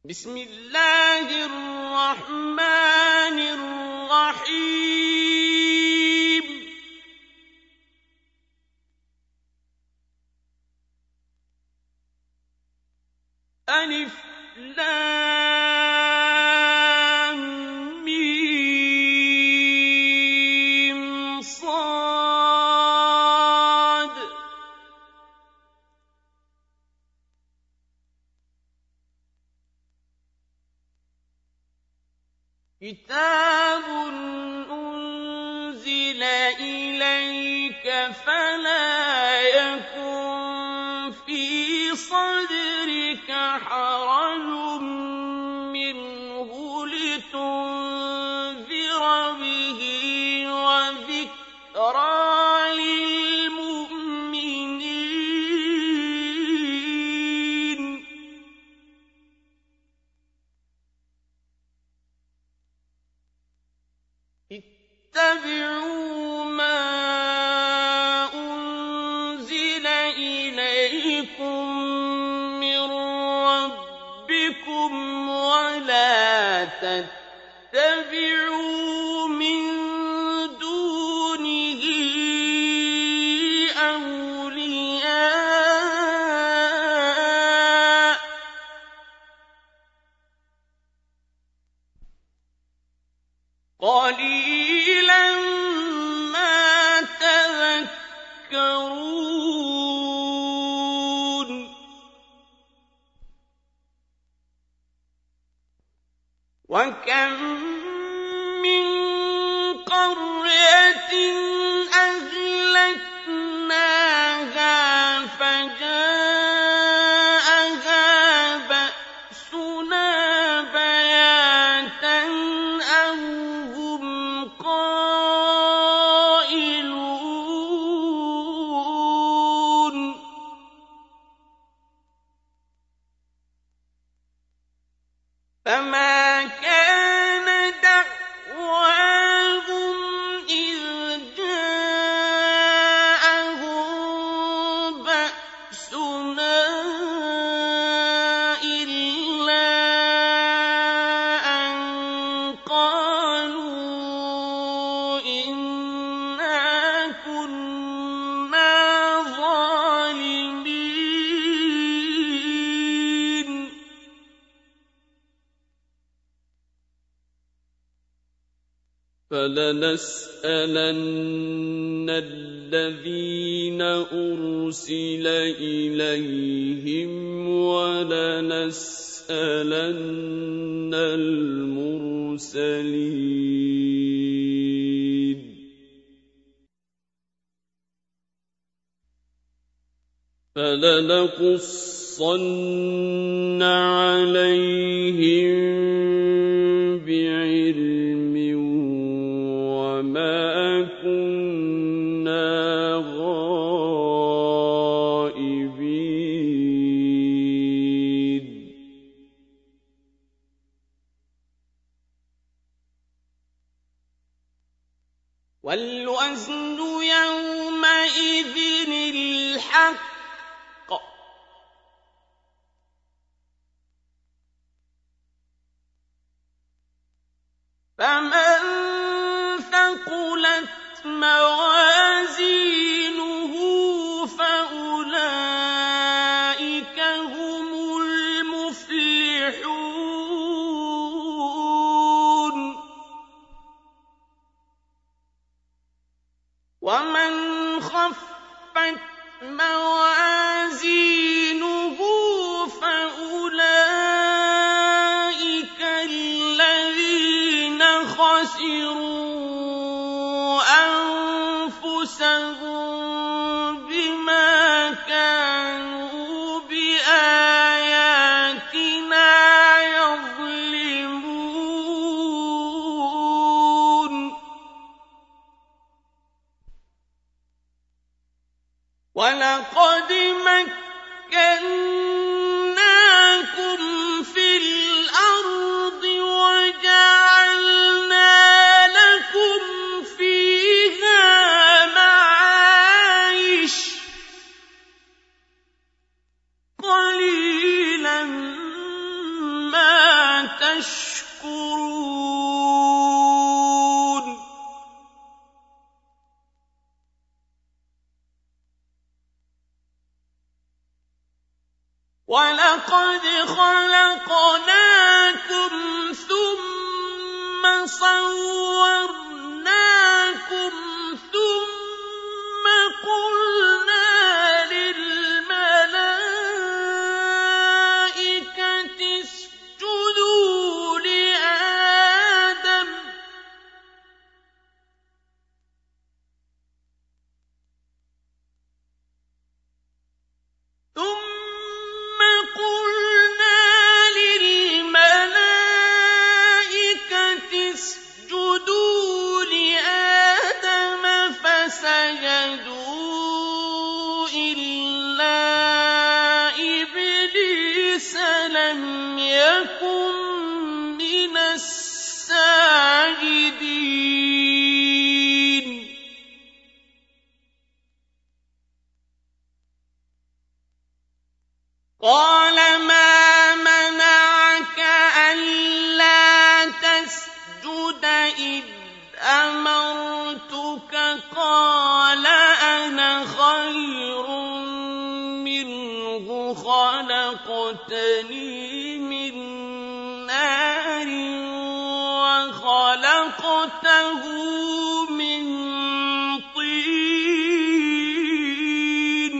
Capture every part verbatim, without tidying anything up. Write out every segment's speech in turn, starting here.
بسم الله الرحمن الرحيم ألف لام ميم صاد كتاب أنزل إليك فلا يكن في صدرك حرج منه لتنذر به وذكرى للمؤمنين اتبعوا ما أنزل إليكم من ربكم ولا تتبعوا من دونه أولياء قليلا ما تذكرون وكم من قرية أهلكناها فجاءها بأسنا بياتا أو هم قائلون فما كان دعواهم إذ جاءهم بأسنا إلا أن قالوا إنا كنا ظالمين فلنسألن الذين أرسل إليهم ولنسألن المرسلين فلنقصن عليهم بعلم وما كنا غائبين والوزن يومئذ الحق فمن ثقلت موازينه فأولئك هم المفلحون ومن خفت موازينه فأولئك الذين خسروا أنفسهم بما كانوا بآياتنا يظلمون ولقد مكناكم في الأرض وجعلنا لكم فيها معايش قليلا ما تشكرون وَلَقَدْ خَلَقْنَاكُمْ ثُمَّ صَوَّرْنَاكُمْ ثُمَّ قُلْنَا لِلْمَلَائِكَةِ اسْجُدُوا لِآدَمَ ثُمَّ قُلْنَا لِلْمَلَائِكَةِ اسْجُدُوا لِآدَمَ فَسَجَدُوا إِلَّا إِبْلِيسَ لَمْ يَكُن مِّنَ السَّاجِدِينَ قَالَ مَا مَنَعَكَ أَلَّا تَسْجُدَ إِذْ أَمَرْتُكَ قَالَ أَنَا خَيْرٌ مِّنْهُ خَلَقْتَنِي مِن نَّارٍ وَخَلَقْتَهُ مِن طِينٍ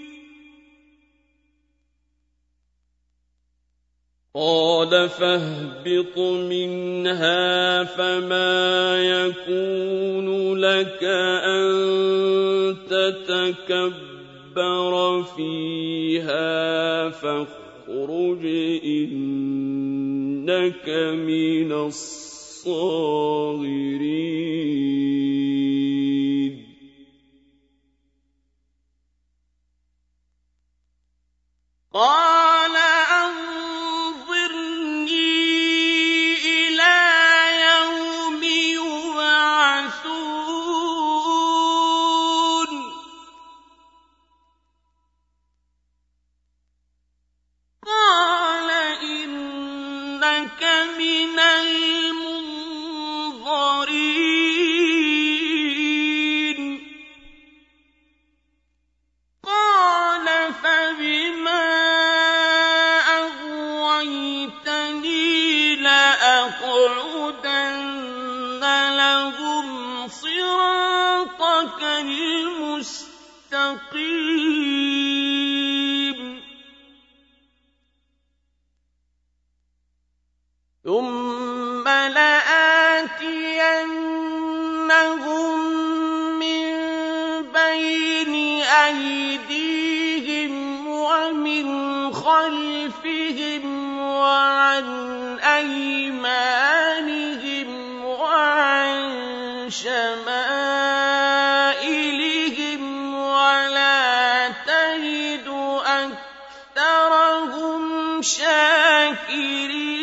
قَالَ فَاهْبِطْ مِنْهَا فَمَا يَكُونُ لَكَ أَن تَتَكَبَّرَ فِيهَا فَاخْرُجْ إِنَّكَ مِنَ الصَّاغِرِينَ قَالَ أَنظِرْنِي إِلَىٰ يَوْمِ يُبْعَثُونَ قَالَ إِنَّكَ مِنَ الْمُنظَرِينَ قَالَ فَبِمَا أَغْوَيْتَنِي لَأَقْعُدَنَّ لَهُمْ صِرَاطَكَ الْمُسْتَقِيمَ ثُمَّ لَآتِيَنَّهُم مِّن بَيْنِ أَيْدِيهِمْ وَمِنْ خَلْفِهِمْ وَعَنْ أَيْمَانِهِمْ وَعَن شَمَائِلِهِمْ وَلَا تَجِدُ أَكْثَرَهُمْ شَاكِرِينَ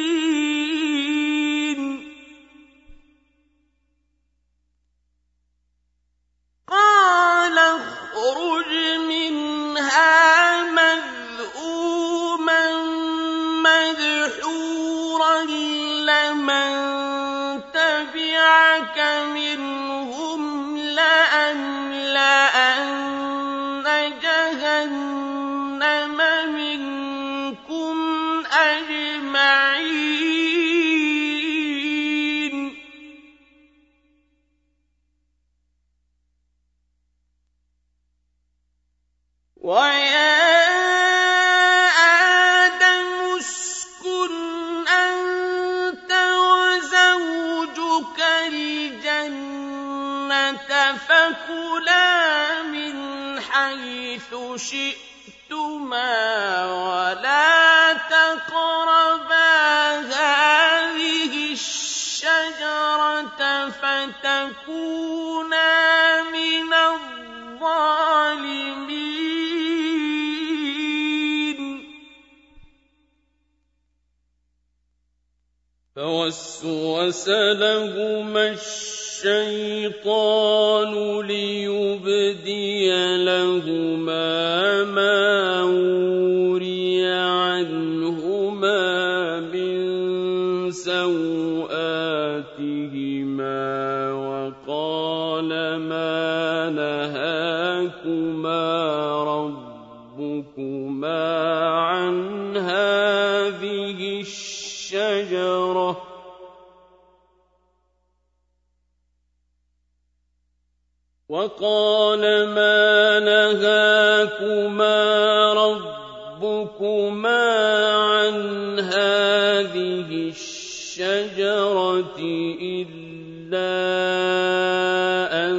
قَالَ اخْرُجْ مِنْهَا مَذْءُومًا مَّدْحُورًا لَّمَن تَبِعَكَ مِنْهُمْ لَأَمْلَأَنَّ جَهَنَّمَ مِنكُمْ أَجْمَعِينَ وَيَا آدَمُ اسْكُنْ أَنتَ وَزَوْجُكَ الْجَنَّةَ فَكُلَا مِنْ حَيْثُ شِئْتُمَا وَلَا تَقْرَبَا هَٰذِهِ الشَّجَرَةَ فَتَكُونَا مِنَ الظَّالِمِينَ فَوَسْوَسَ لَهُمَا الشَّيْطَانُ لِيُبْدِيَ لَهُمَا مَا وُرِيَ عَنْهُمَا مِن سَوْآتِهِمَا وَقَالَ مَا نَهَاكُمَا رَبُّكُمَا عَنْ هَٰذِهِ الشَّجَرَةِ وَقَالَ مَا نَهَاكُمَا رَبُّكُمَا عَنْ هَٰذِهِ الشَّجَرَةِ إِلَّا أَن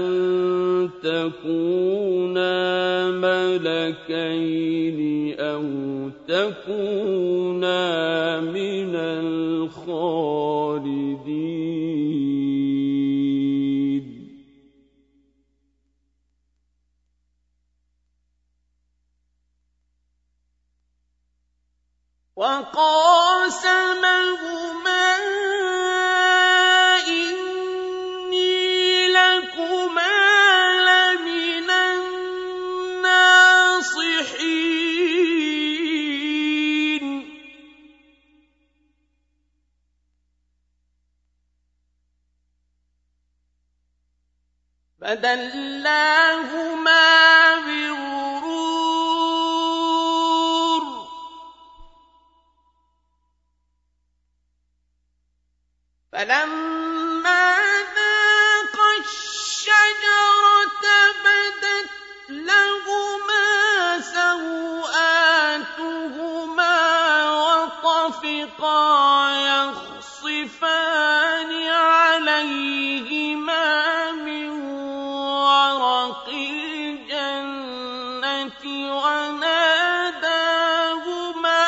تَكُونَا مَلَكَيْنِ أَوْ تَكُونَا مِنَ الْخَالِدِينَ وَقَاسَمَهُمَا إِنِّي لَكُمَا لَمِنَ النَّاصِحِينَ فَدَلَّاهُمَا بِغُرُورٍ ۚ فَلَمَّا ذَاقَا الشَّجَرَةَ بَدَتْ لَهُمَا سَوْآتُهُمَا وَطَفِقَا يَخْصِفَانِ عَلَيْهِمَا مِن وَرَقِ الْجَنَّةِ وَنَادَاهُمَا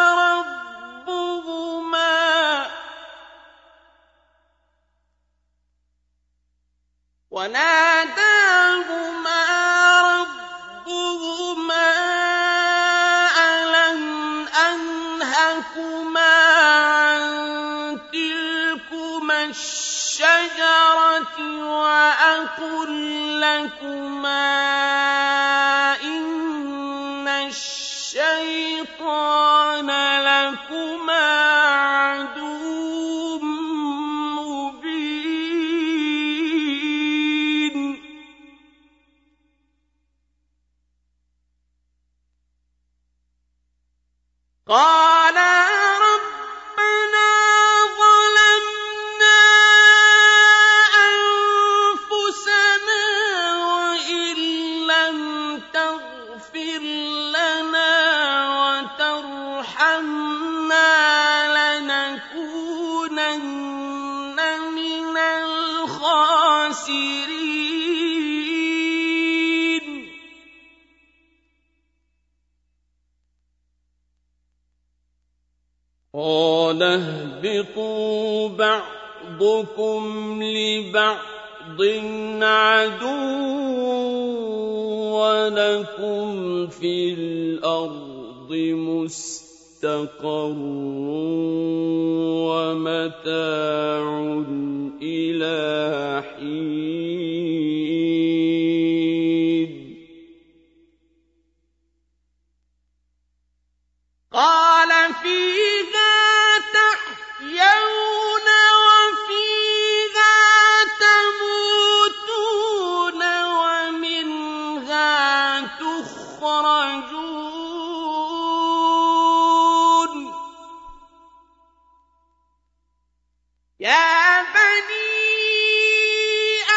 رَبُّهُمَا أَلَمْ أَنْهَكُمَا عَن تِلْكُمَا الشَّجَرَةِ وَأَقُل لَّكُمَا إِنَّ الشَّيْطَانَ لَكُمَا عَدُوٌّ مُّبِينٌ قَالَا رَبَّنَا ظَلَمْنَا أَنفُسَنَا وَإِن لَّمْ تَغْفِرْ لَنَا وَتَرْحَمْنَا لَنَكُونَنَّ مِنَ الْخَاسِرِينَ قَالَ اهْبِطُوا بَعْضُكُمْ لِبَعْضٍ عَدُوٌّ وَلَكُمْ فِي الْأَرْضِ مُسْتَقَرٌّ وَمَتَاعٌ إِلَىٰ حِينٍ قَالَ فِيهَا تَحْيَوْنَ وَفِيهَا تَمُوتُونَ وَمِنْهَا تُخْرَجُونَ يَا بَنِي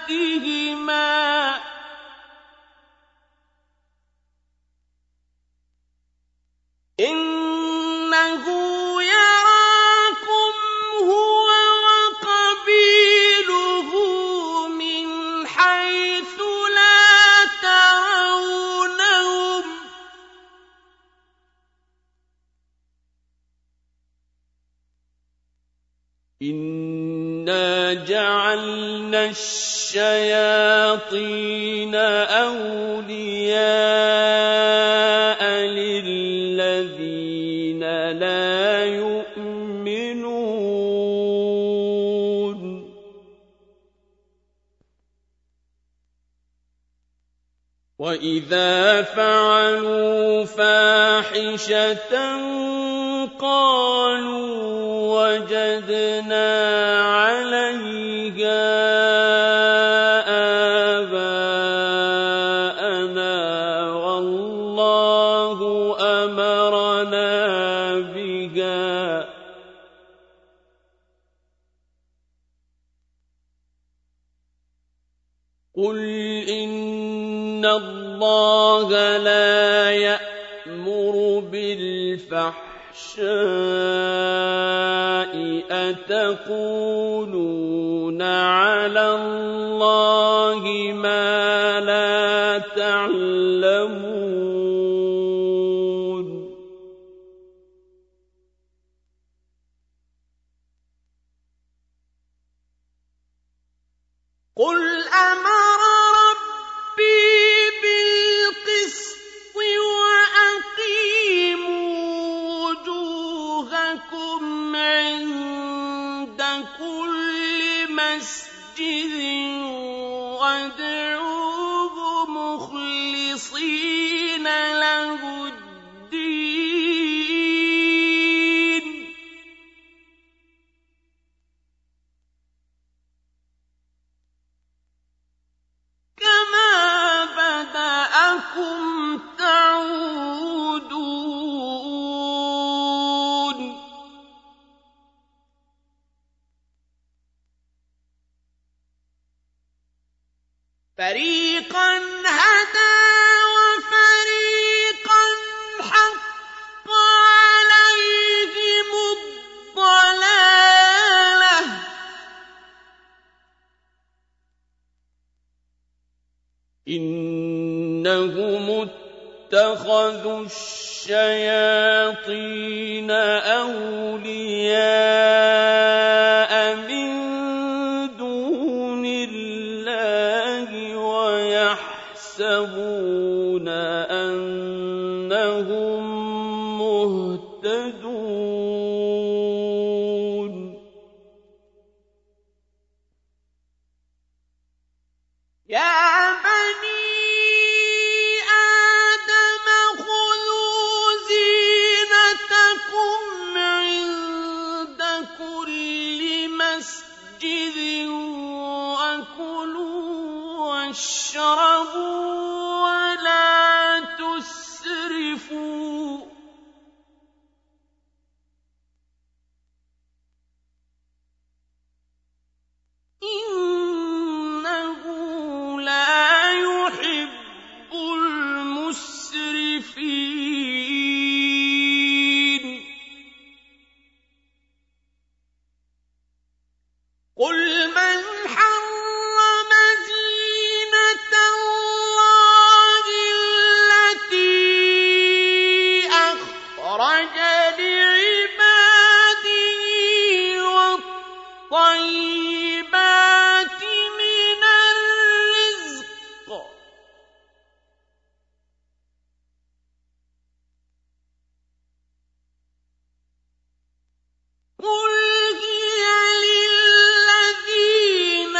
تحتهما إنه يراكم هو وقبيله من حيث لا ترونهم إنا جعلنا الشياطين أولياء للذين لا يؤمنون وإذا فعلوا فاحشة قالوا وجدنا عليها آباءنا والله أمرنا بها قل إن الله لا يأمر بالفحشاء أتقولون على الله ما لا تعلمون قل أمر ربي بالقسط وأقيموا وجوهكم عند كل مسجد وادعوه مخلصين له الدين كما بدأكم تعودون فريقا هدى وفريقا حق عليهم الضلالة إنهم اتخذوا الشياطين أولياء من دون الله ويحسبون أنهم مهتدون يا بني آدم خذوا زينتكم عند كل مسجد وكلوا واشربوا ولا تسرفوا إنه لا يحب المسرفين قل من حرم زينة الله التي أخرج لعباده والطيبات من الرزق قل هي للذين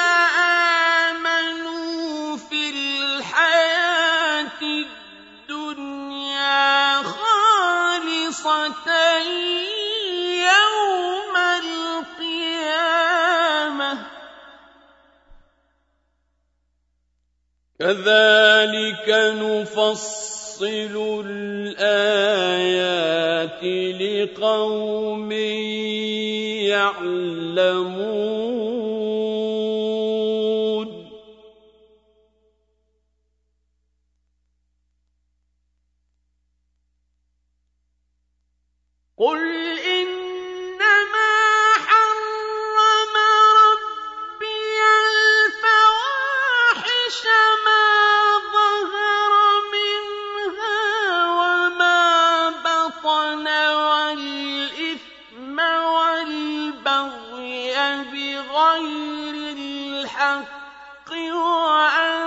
آمنوا في الحياة الدنيا خالصة يوم القيامة كذلك نفصل الآيات لقوم يعلمون قُلْ إِنَّمَا حَرَّمَ رَبِّيَ الْفَوَاحِشَ مَا ظَهَرَ مِنْهَا وَمَا بَطَنَ وَالْإِثْمَ وَالْبَغْيَ بِغَيْرِ الْحَقِّ وَأَن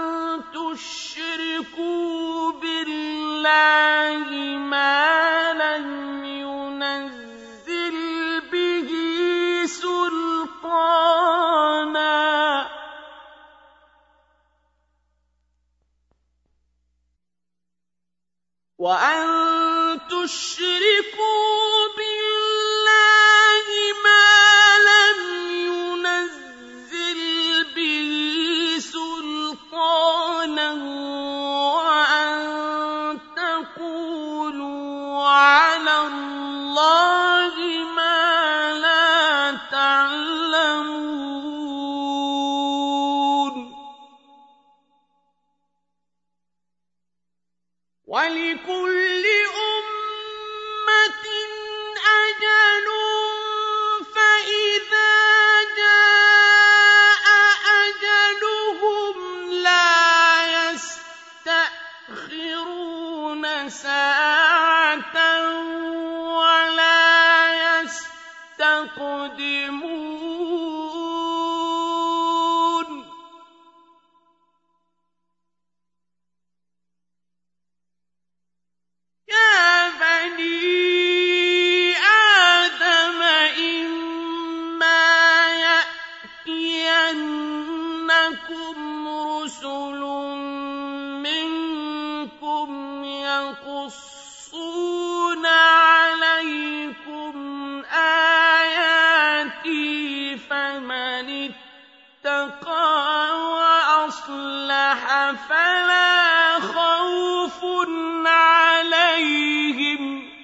تُشْرِكُوا بِاللَّهِ مَا لَمْ يُنَزِّلْ بِهِ سُلْطَانًا وَأَن تُشْرِكُوا بِاللَّهِ مَا لَمْ يُنَزِّلْ بِهِ سُلْطَانًا وَأَن تَقُولُوا عَلَى اللَّهِ مَا لَا تَعْلَمُونَ وَلِكُلِّ أُمَّةٍ أَجَلٌ فَإِذَا جَاءَ أَجَلُهُمْ لَا يَسْتَأْخِرُونَ سَاعَةً وَلَا يَسْتَقْدِمُونَ يَا بَنِي آدَمَ إِمَّا يَأْتِيَنَّكُمْ رُسُلٌ مِّنكُمْ يَقُصُّونَ عَلَيْكُمْ آيَاتِي فَمَنِ اتَّقَىٰ وَأَصْلَحَ فَلَا خَوْفٌ عَلَيْهِمْ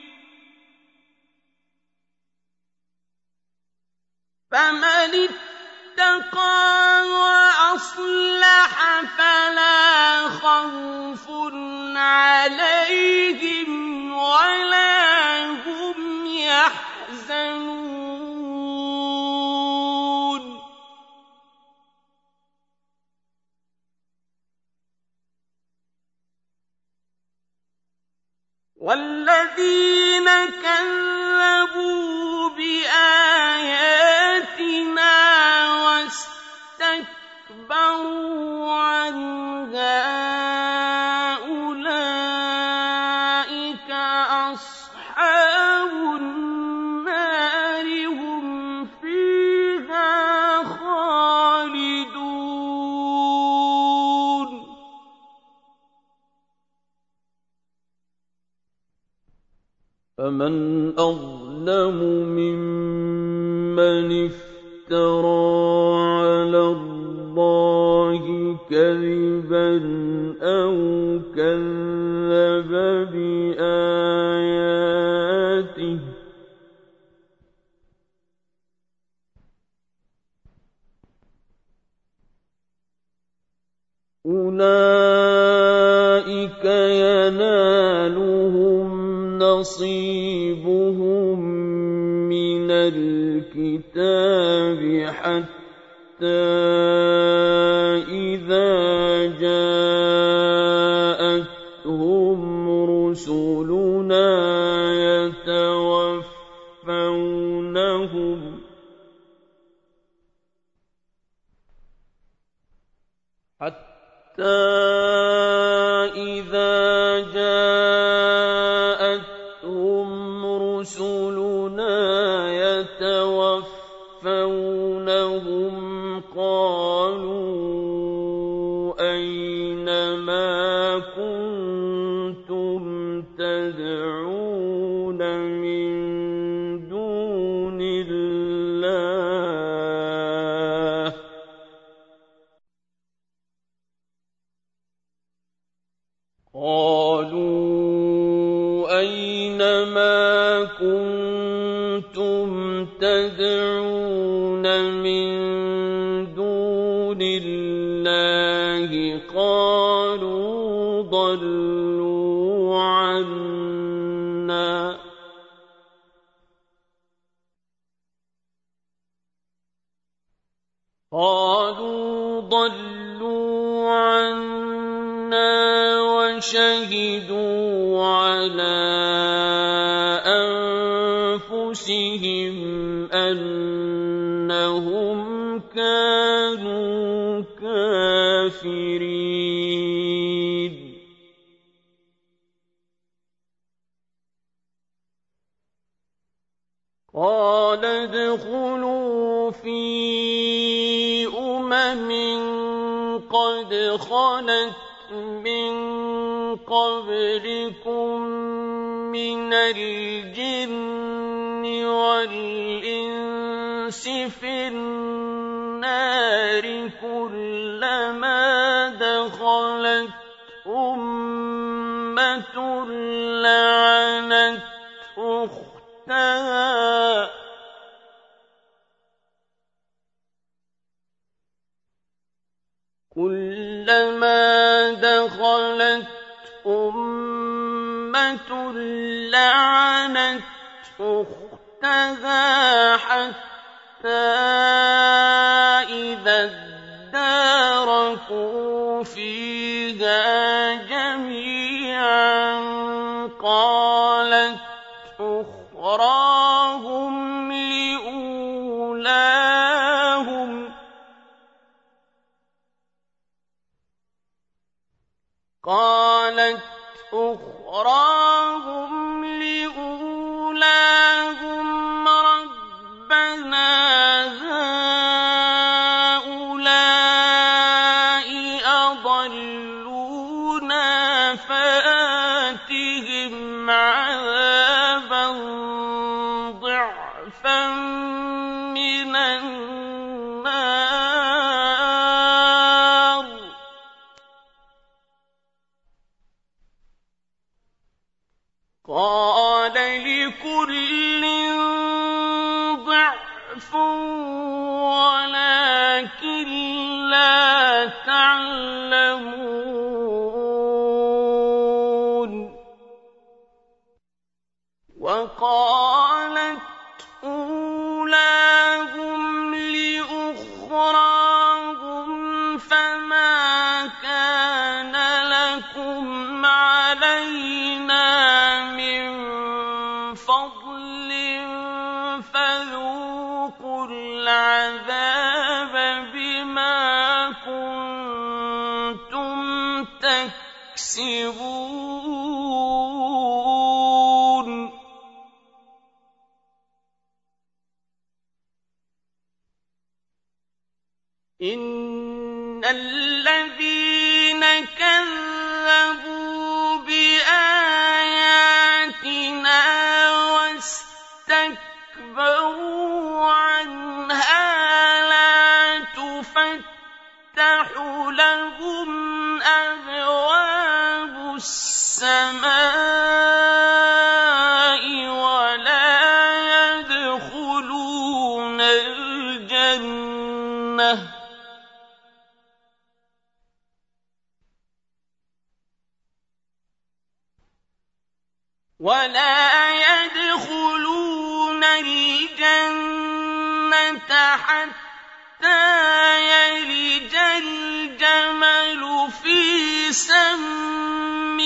فَمَنِ اتَّقَىٰ وَأَصْلَحَ فَلَا خَوْفٌ عَلَيْهِمْ وَلَا هُمْ يَحْزَنُونَ وَالَّذِينَ كَذَّبُوا بِآيَاتِنَا وَاسْتَكْبَرُوا عَنْهَا أُولَٰئِكَ أَصْحَابُ النَّارِ ۖ هُمْ فِيهَا خَالِدُونَ فَمَنْ أَظْلَمُ مِمَّنِ افْتَرَىٰ عَلَى اللَّهِ كَذِبًا أَوْ كَذَّبَ بِآيَاتِهِ ۚ أُولَٰئِكَ يَنَالُهُمْ نَصِيبُهُم مِّنَ الْكِتَابِ حَتَّىٰ إِذَا جَاءَتْهُمْ رُسُلُنَا يَتَوَفَّوْنَهُمْ حَتَّىٰ إِذَا جَاءَتْهُمْ رُسُلُنَا يَتَوَفَّوْنَهُمْ قَالُوا أَيْنَ مَا كُنتُمْ تَدْعُونَ مِن دُونِ اللَّهِ ۖ قَالُوا أَيْنَ مَا كُنتُمْ تَدْعُونَ مِن دُونِ اللَّهِ ۖ قَالُوا ضَلُّوا عَنَّا قالوا ضلوا عنا وشهدوا على أنفسهم أنهم كانوا كافرين قال ادخلوا في أمم قد خلت من قبلكم من الجن والإنس في النار كلما دخلت أمة لعنت أختها كلما دخلت أمة لعنت أختها حتى إذا اداركوا فيها جميعا قالت أخراهم لأولاهم قالت أخراهم لأولاهم ربنا هؤلاء أضلونا فآتهم عذابا ضعفا من النار قال لكل ضعف ولكن لا تعلمون وقالت أولاهم لأخراهم فما كان لكم علينا فضل فذوقوا العذاب بما كنتم تكسبون إن الذين كذبوا بآياتنا واستكبروا عنها لا تفتح لهم أبواب السماء ولا يدخلون الجنة ولا يدخلون الجنة حتى يلج الجمل في سم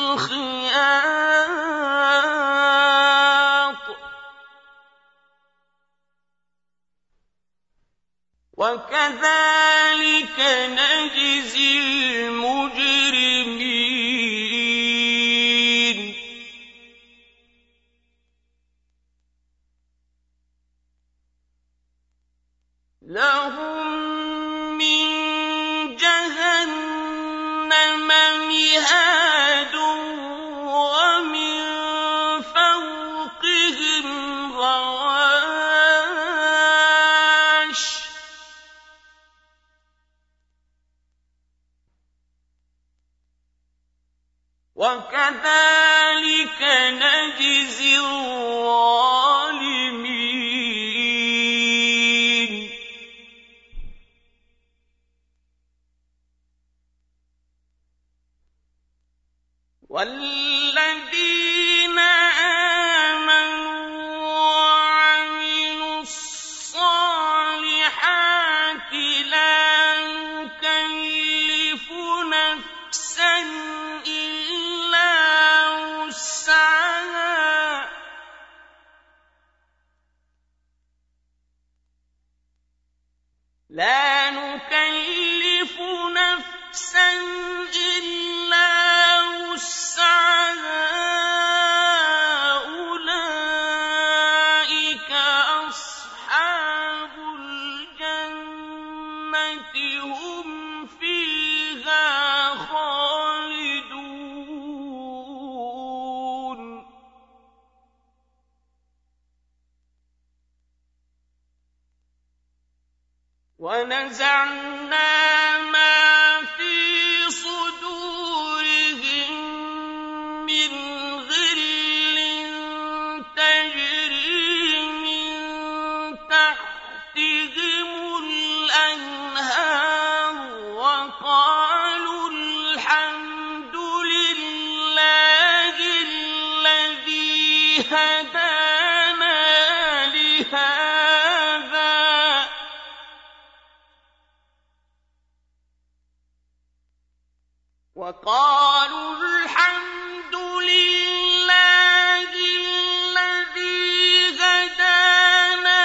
الخياط وكذلك نجزي المجرمين لهم من جهنم مهاد ومن فوقهم غواش وكذلك نجزي الظالمين والذين آمنوا وعملوا الصالحات هم فيها خالدون ونزعنا ما في صدورهم من غل تجري من تحتهم الأنهار وقالوا الحمد لله الذي هدانا لهذا وقالوا الحمد لله الذي هدانا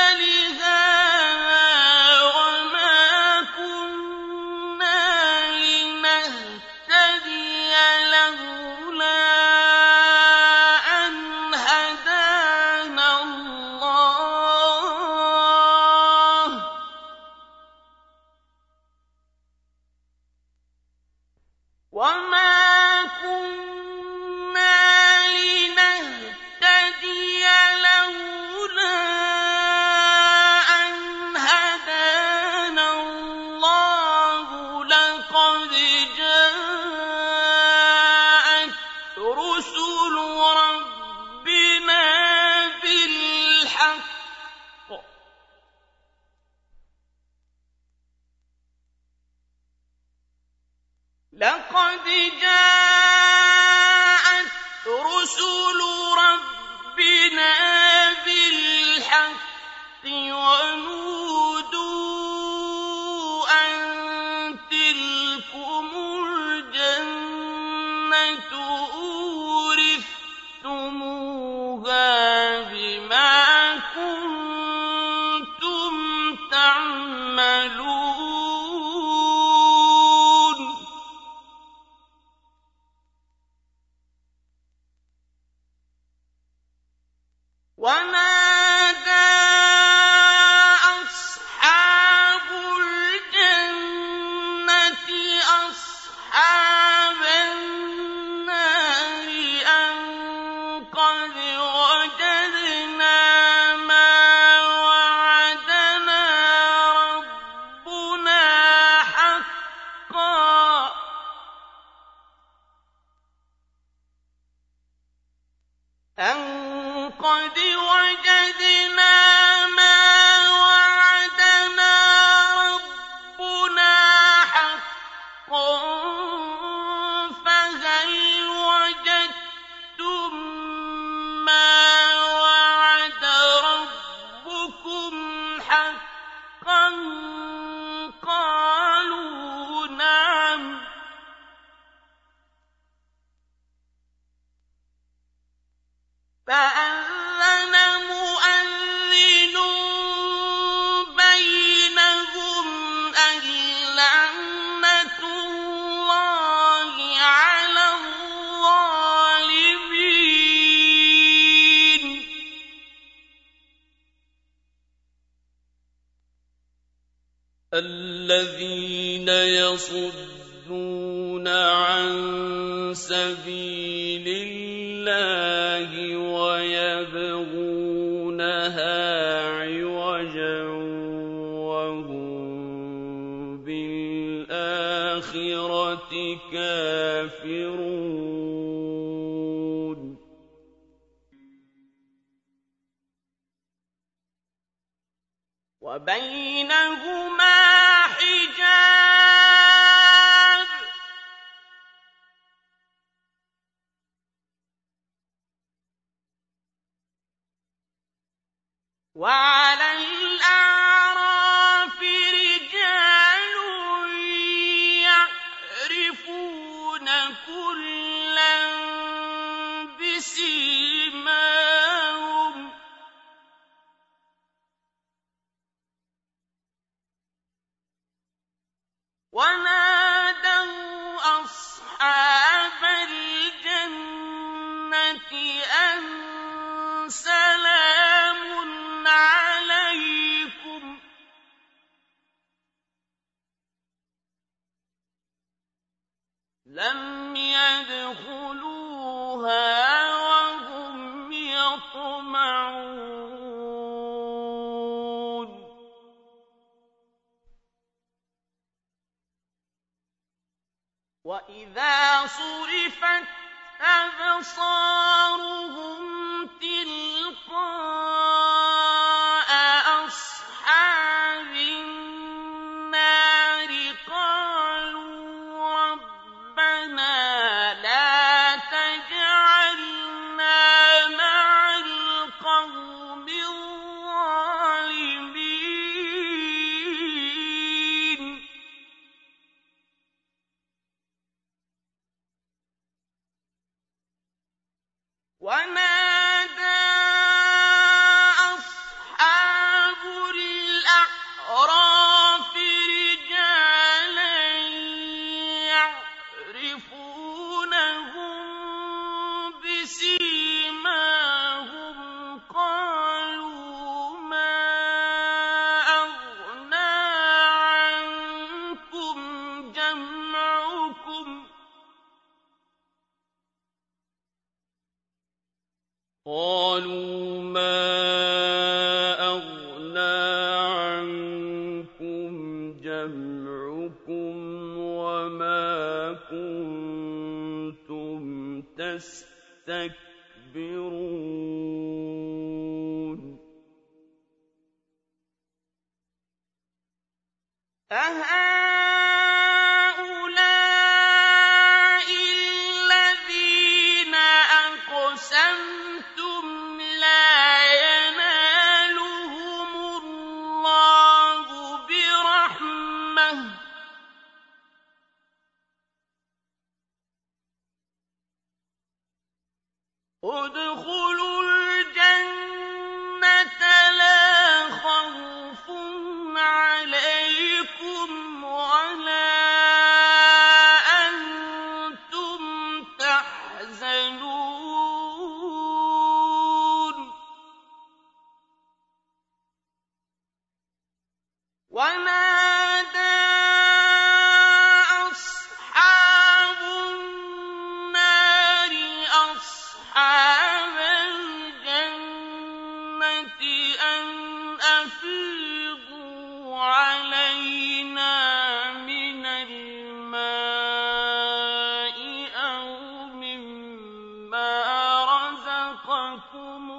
لهذا وما كنا لنهتدي لولا أن هدانا الله وما كنا لنهتدي لولا أن هدانا الله لقد جاءت رسل ربنا بالحق لقد جاءت رسل ربنا بالحق ونودوا أن تلكم الجنة أورثتموها بما كنتم تعملون ونادى أصحاب الجنة أصحاب النار أن قد وجدنا ما وعدنا ربنا حقا أن قد وجدنا ما وعدنا ربنا حقا فهل وجدتم ما وعد ربكم حقا قالوا نعم فأذن مؤذن بينهم اللعنة الله على الظالمين الذين يصدون عن سبيل الله ويبغونها عوجا وهم بالآخرة كافرون وبينهما حجاب وعلى الأعراف رجال يعرفون كلا بسيماهم ونادوا أصحاب الجنة أن سلام عليكم لَمْ يَدْخُلُوهَا وَهُمْ يَطْمَعُونَ وَإِذَا صُرِفَتْ أَبْصَارُهُمْ تِلْقَاءَ أَصْحَابِ النَّارِ قَالُوا رَبَّنَا لَا تَجْعَلْنَا مَعَ الْقَوْمِ الظَّالِمِينَ وَنَادَىٰ أَصْحَابُ الْأَعْرَافِ رِجَالًا يَعْرِفُونَهُم بِسِيمَاهُمْ قَالُوا مَا أَغْنَىٰ عَنكُمْ جَمْعُكُمْ قَالُوا مَا أَغْنَىٰ عَنكُمْ جَمْعُكُمْ وَمَا كُنتُمْ تَسْتَكْبِرُونَ أَهَٰؤُلَاءِ الَّذِينَ أَقْسَمْتُمْ لَا يَنَالُهُمُ اللَّهُ بِرَحْمَةٍ ۚ ادْخُلُوا الْجَنَّةَ لَا خَوْفٌ عَلَيْكُمْ وَلَا أَنتُمْ تَحْزَنُونَ وَنَادَىٰ أَصْحَابُ النَّارِ أَصْحَابَ الْجَنَّةِ أَنْ أَفِيضُوا عَلَيْنَا مِنَ الْمَاءِ أَوْ مِمَّا رَزَقَكُمُ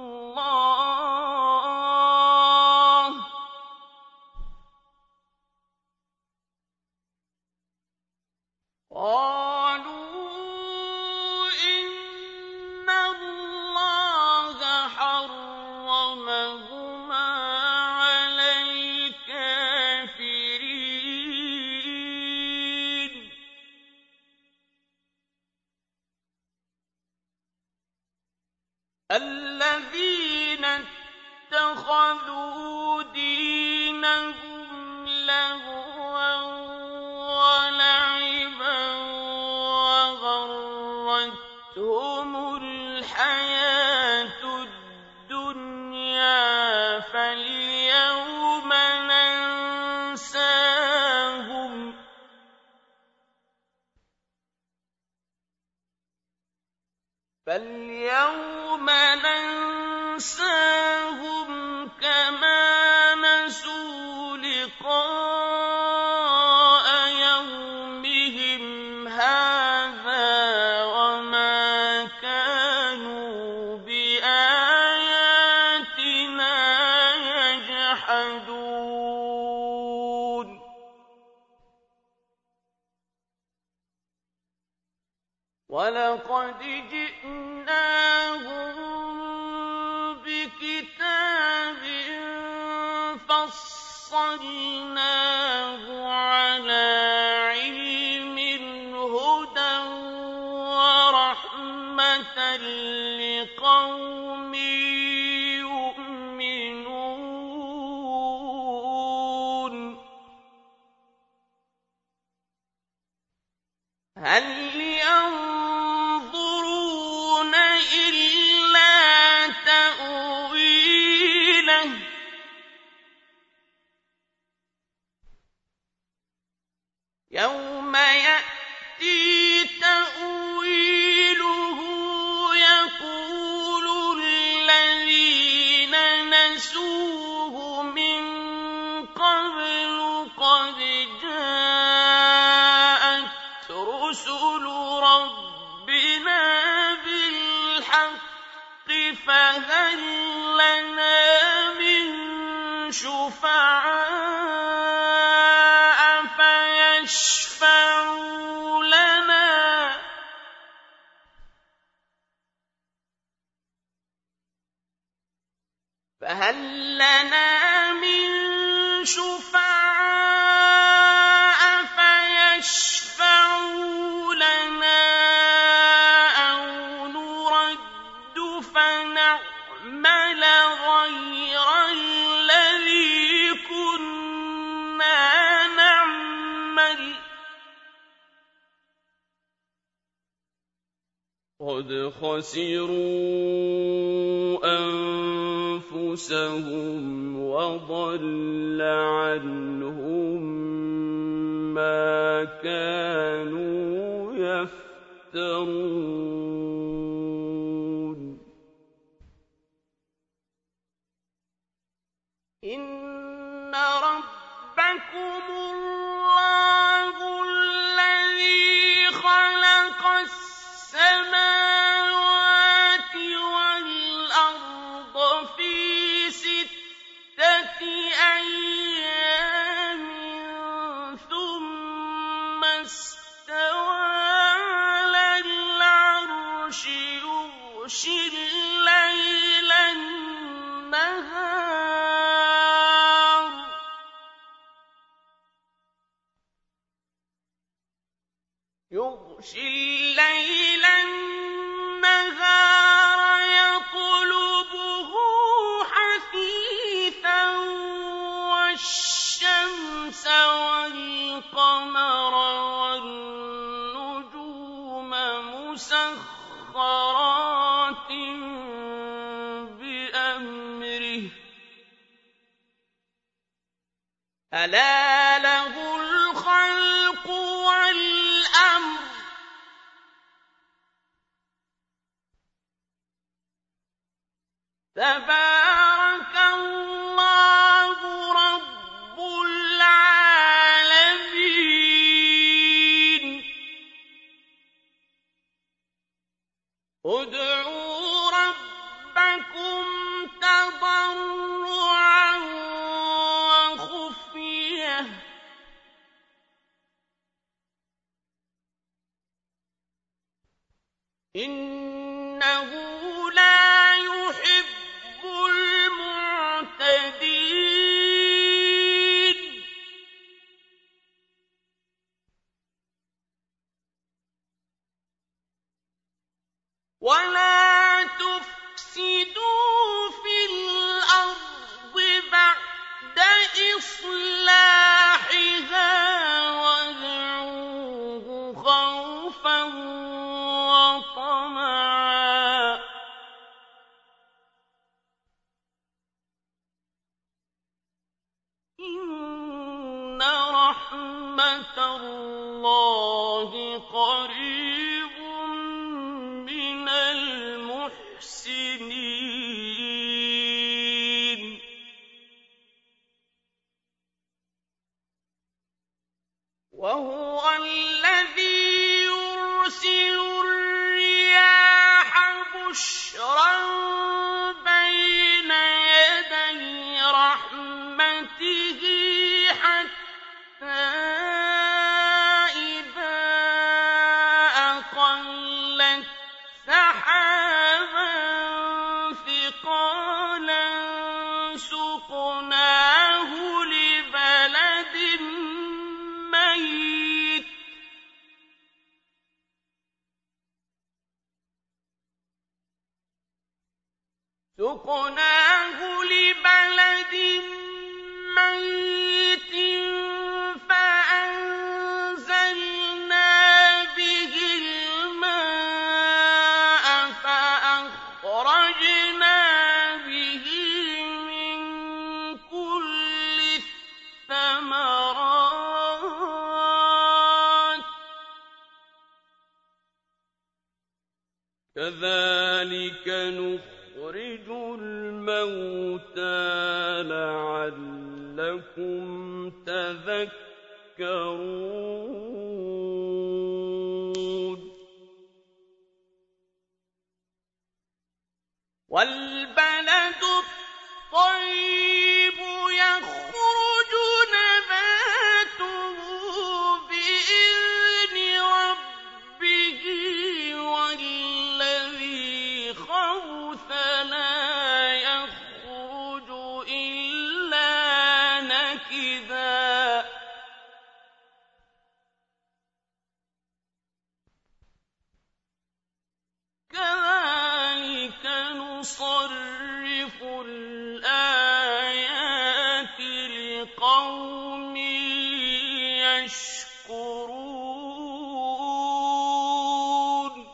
اللَّهُ ۚ قَالُوا إِنَّ اللَّهَ حَرَّمَهُمَا عَلَى الْكَافِرِينَ الَّذِينَ اتَّخَذُوا دِينَهُمْ لَهْوًا وَلَعِبًا وَغَرَّتْهُمُ الْحَيَاةُ الدُّنْيَا فَالْيَوْمَ نَنسَاهُمْ فَالْيَوْمَ نَنسَاهُمْ كَمَا نَسُوا لِقَاءَ يَوْمِهِمْ هَٰذَا وَمَا كَانُوا بِآيَاتِنَا يَجْحَدُونَ وَلَقَدْ جِئْنَاهُم بِكِتَابٍ فَصَّلْنَاهُ عَلَىٰ عِلْمٍ هُدًى وَرَحْمَةً لِّقَوْمٍ يُؤْمِنُونَ هَلْ يَنظُرُونَ إِلَّا تَأْوِيلَهُ ۚ يَوْمَ يَأْتِي فيشفعوا لنا فهل لنا من شفعاء فيشفعوا لنا أو نرد فنعمل غير الذي كنا نعمل قد خسروا أنفسهم وضل عنهم ما كانوا يفترون إن ربكم الله الذي خلق السماوات والأرض في ستة أيام ثم استوى على العرش يغشي الليل النهار يغشي الليل النهار يطلبه حثيثا والشمس والقمر والنجوم مسخرات بأمره ألا له الخلق والأمر تبارك الله رب العالمين ادعوا ربكم تضرعا وخفية إنه لا يحب المعتدين ولا تفسدوا في الأرض بعد إصلاحها وادعوه خوفا وطمعا إن رحمة الله قريب من المحسنين وهو الذي يرسل الرياح بشرا بين يدي رحمته حتى إذا أقلت سحابا ثقالا سقناه لبلد ميت سقناه لبلد ميت فأنزلنا به الماء فأخرجنا به من كل الثمرات كذلك نخرج الموتى لعلكم تذكرون والبلد الطيب يخرج نباته يَشْكُرُونَ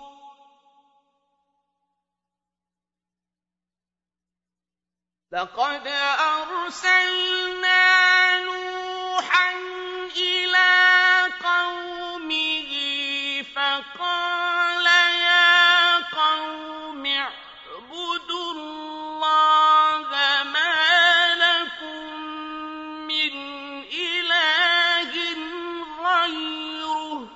لَقَدْ أَرْسَلْنَا نُوحًا إِلَىٰ قَوْمِهِ فَقَالَ يَا قَوْمِ اعْبُدُوا اللَّهَ مَا لَكُم مِّنْ إِلَٰهٍ غَيْرُهُ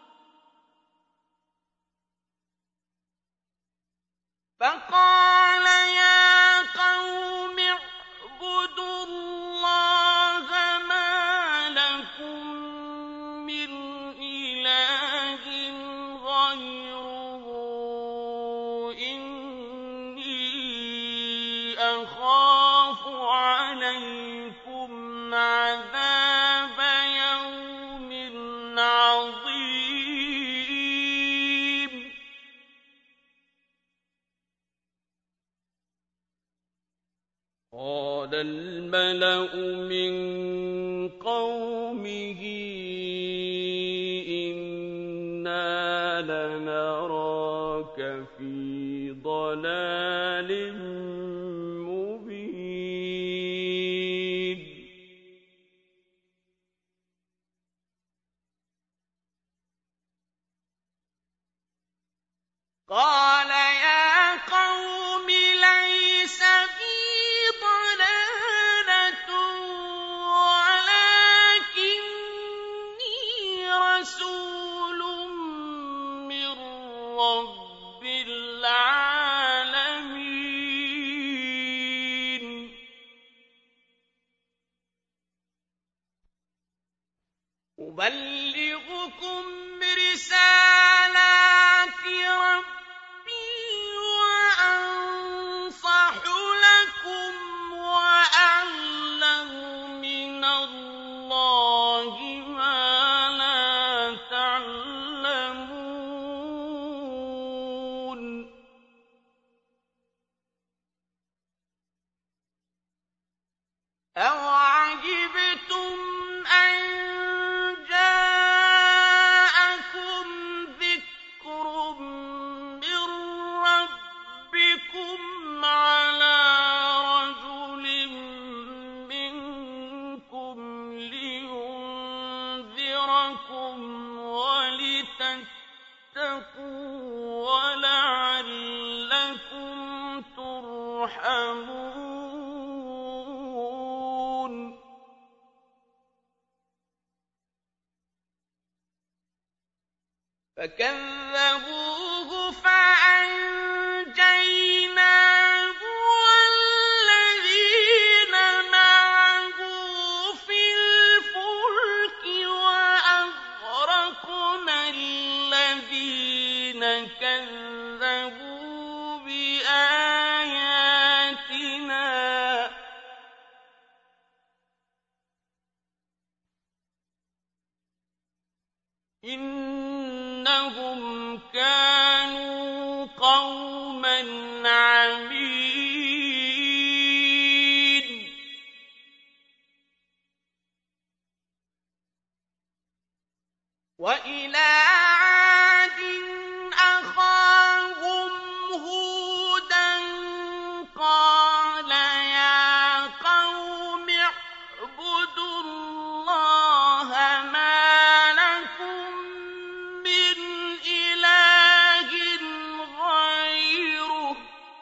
فَقَالَ يَا قَوْمِ اعْبُدُوا اللَّهَ مَا لَكُم مِّنْ إِلَٰهٍ غَيْرُهُ إِنِّي أَخَافُ عَلَيْكُمْ عَذَابَ يَوْمٍ عَظِيمٍ قَالَ الْمَلَأُ مِن قَوْمِهِ إِنَّا لَنَرَاكَ فِي ضَلَالٍ مُّبِينٍ قَالَ يَا قَوْمِ لَيْسَ بِي ضَلَالَةٌ وَلَٰكِنِّي رَسُولٌ مِّن رَّبِّ الْعَالَمِينَ أُبَلِّغُكُمْ رِسَالَاتِ رَبِّي وَأَنصَحُ لَكُمْ وَأَعْلَمُ مِنَ اللَّهِ مَا لَا تَعْلَمُونَ أَوَعَجِبْتُمْ أَن جَاءَكُمْ ذِكْرٌ مِّن رَّبِّكُمْ عَلَىٰ رَجُلٍ مِّنكُمْ لِيُنذِرَكُمْ وَلِتَتَّقُوا وَلَعَلَّكُمْ تُرْحَمُونَ فَكَذَّبُوهُ فَأَنجَيْنَاهُ وَالَّذِينَ مَعَهُ فِي الْفُلْكِ وَأَغْرَقْنَا الَّذِينَ كَذَّبُوا بِآيَاتِنَا إِنَّهُمْ كَانُوا قَوْمًا عَمِينَ وَإِلَىٰ عَادٍ أَخَاهُمْ هُودًا قَالَ يَا قَوْمِ اعْبُدُوا اللَّهَ مَا لَكُم مِّنْ إِلَٰهٍ غَيْرُهُ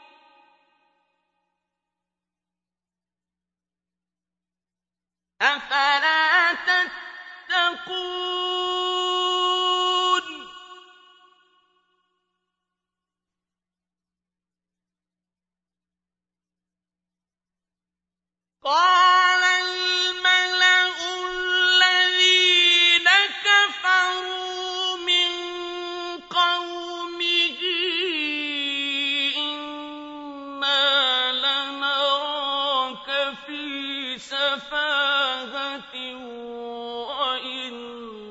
أَفَلَا تَتَّقُونَ قَالَ الْمَلَأُ الَّذِينَ كَفَرُوا مِن قَوْمِهِ إِنَّا لَنَرَاكَ فِي سَفَاهَةٍ وَإِنَّا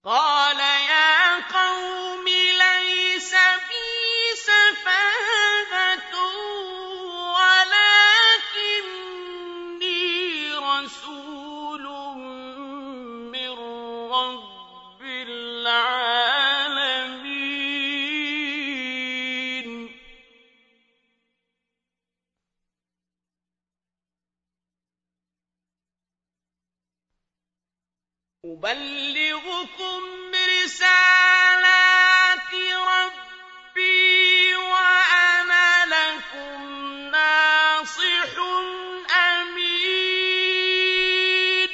قَالَ يَا قَوْمِ لَيْسَ بِي سَفَاهَةٌ وَلَٰكِنِّي رَسُولٌ مِّن رَّبِّ الْعَالَمِينَ أُبَلِّغُكُمْ رِسَالَاتِ رَبِّي وَأَنَا لَكُمْ نَاصِحٌ أَمِينٌ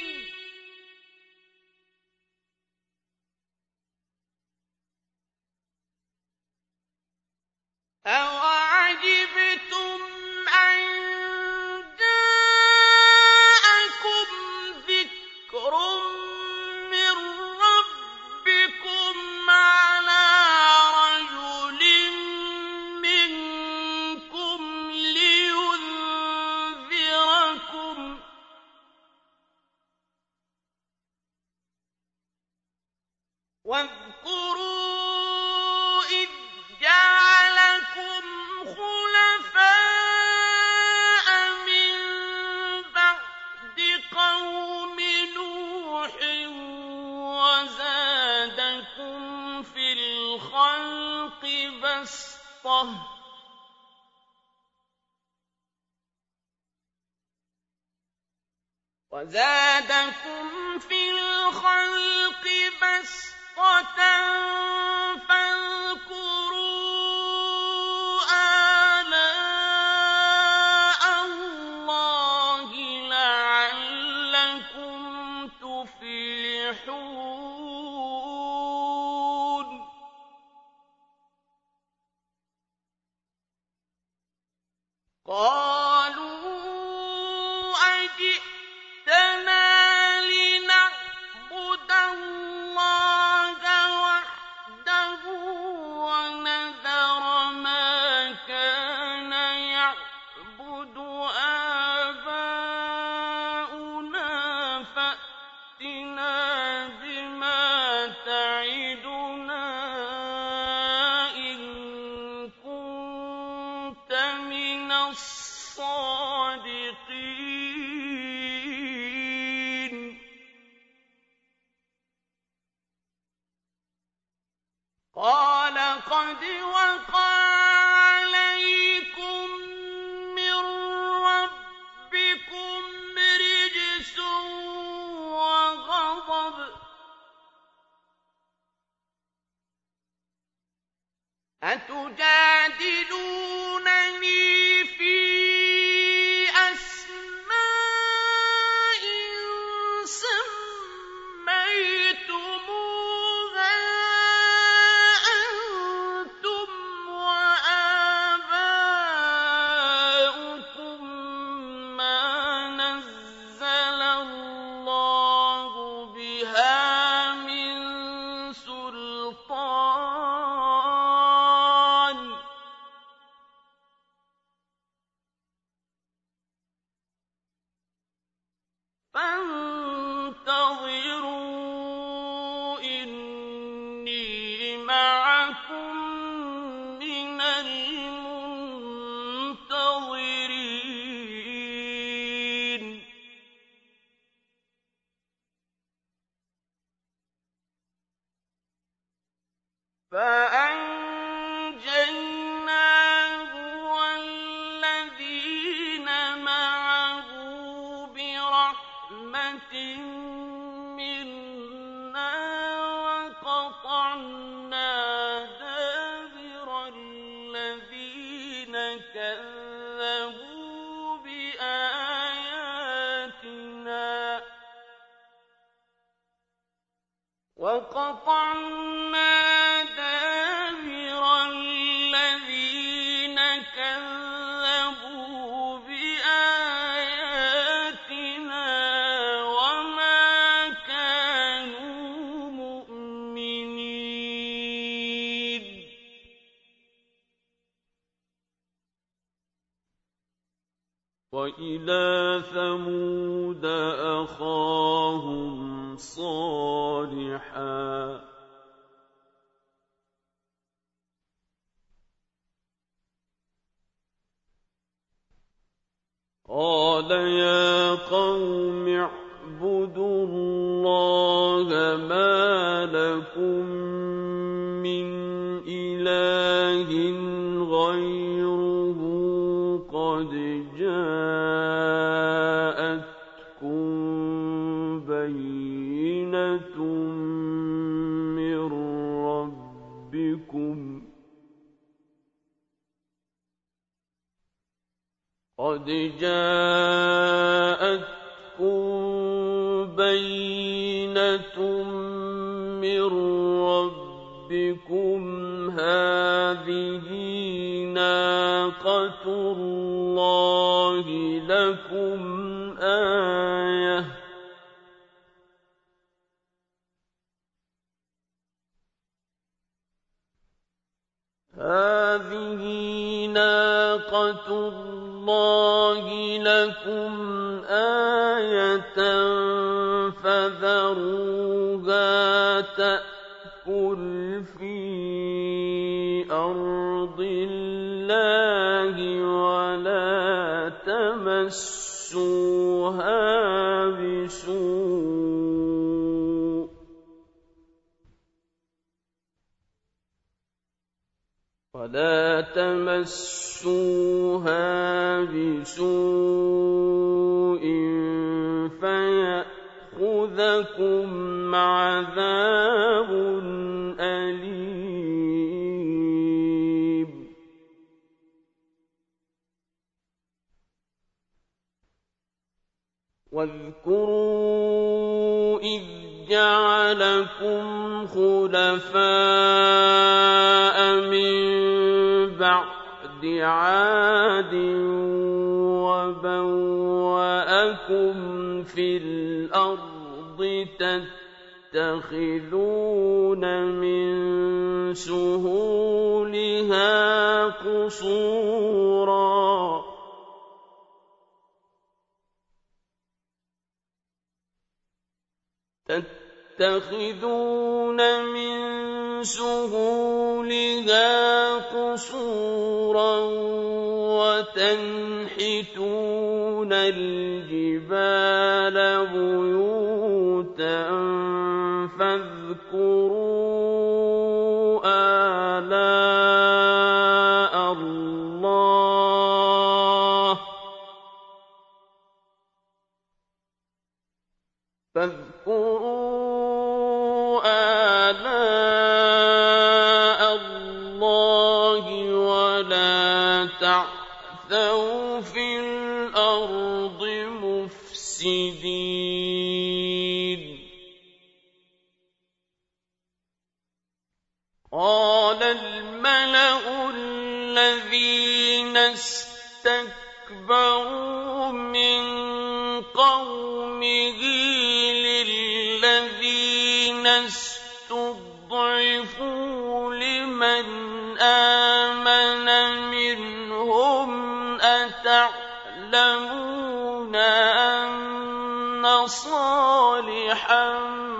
أَوَعَجِبْتُمْ أَن جَاءَكُمْ ذِكْرٌ مِّن رَّبِّكُمْ عَلَىٰ رَجُلٍ مِّنكُمْ لِيُنذِرَكُمْ ۚ وَاذْكُرُوا إِذْ جَعَلَكُمْ خُلَفَاءَ مِن بَعْدِ قَوْمِ نُوحٍ وَزَادَكُمْ فِي الْخَلْقِ بَسْطَةً ۖ وَزَادَكُمْ فِي الْخَلْقِ بَسْطَةً فَاذْكُرُوا آلَاءَ اللَّهِ لَعَلَّكُمْ تُفْلِحُونَ قَالُوا أَجِئْتَنَا لِنَعْبُدَ اللَّهَ وَحْدَهُ وَنَذَرَ مَا كَانَ يَعْبُدُ آبَاؤُنَا فَأْتِنَا بِمَا تَعِدُنَا إِن كُنتَ مِنَ الصَّادِقِينَ قَالَ قَدْ وَقَعَ عَلَيْكُم مِّن رَّبِّكُمْ رِجْسٌ وَغَضَبٌ ۖ أَتُجَادِلُونَنِي فِي أَسْمَاءٍ سَمَّيْتُمُوهَا أَنتُمْ وَآبَاؤُكُم مَّا نَزَّلَ اللَّهُ بِهَا مِن سُلْطَانٍ ۚ فَانتَظِرُوا إِنِّي مَعَكُم مِّنَ الْمُنتَظِرِينَ فَأَنجَيْنَاهُ وَالَّذِينَ مَعَهُ بِرَحْمَةٍ مِّنَّا وَقَطَعْنَا دَابِرَ الَّذِينَ كَذَّبُوا بِآيَاتِنَا وَقَطَعْنَا دَابِرَ الَّذِينَ كَذَّبُوا بِآيَاتِنَا وَمَا كَانُوا مُؤْمِنِينَ وَإِلَىٰ ثَمُودَ أَخَاهُمْ صالحا قال يا قوم اعبدوا الله ما لكم من إله غيره قد جاءتكم بينة من ربكم قد جاءتكم بينة من ربكم هذه ناقة الله لكم آية هذه ناقة الله لكم آية فذروها تأكل في أرض الله ولا تمسوها بسوء ولا تمسوها بسوء فيأخذكم عذاب أليم واذكروا إذ جعلكم خلفاء من بعد عاد وبوأكم في الأرض تتخذون من سهولها قصورا تتخذون من سهولها قصورا وتنحتون الجبال بيوتا فاذكروا آلاء الله فاذكروا آلاء الله ولا تعثوا في الأرض مفسدين قال الملأ الذين استكبروا من قومه للذين استضعفوا لمن آمن منهم أتعلمون أن صالحا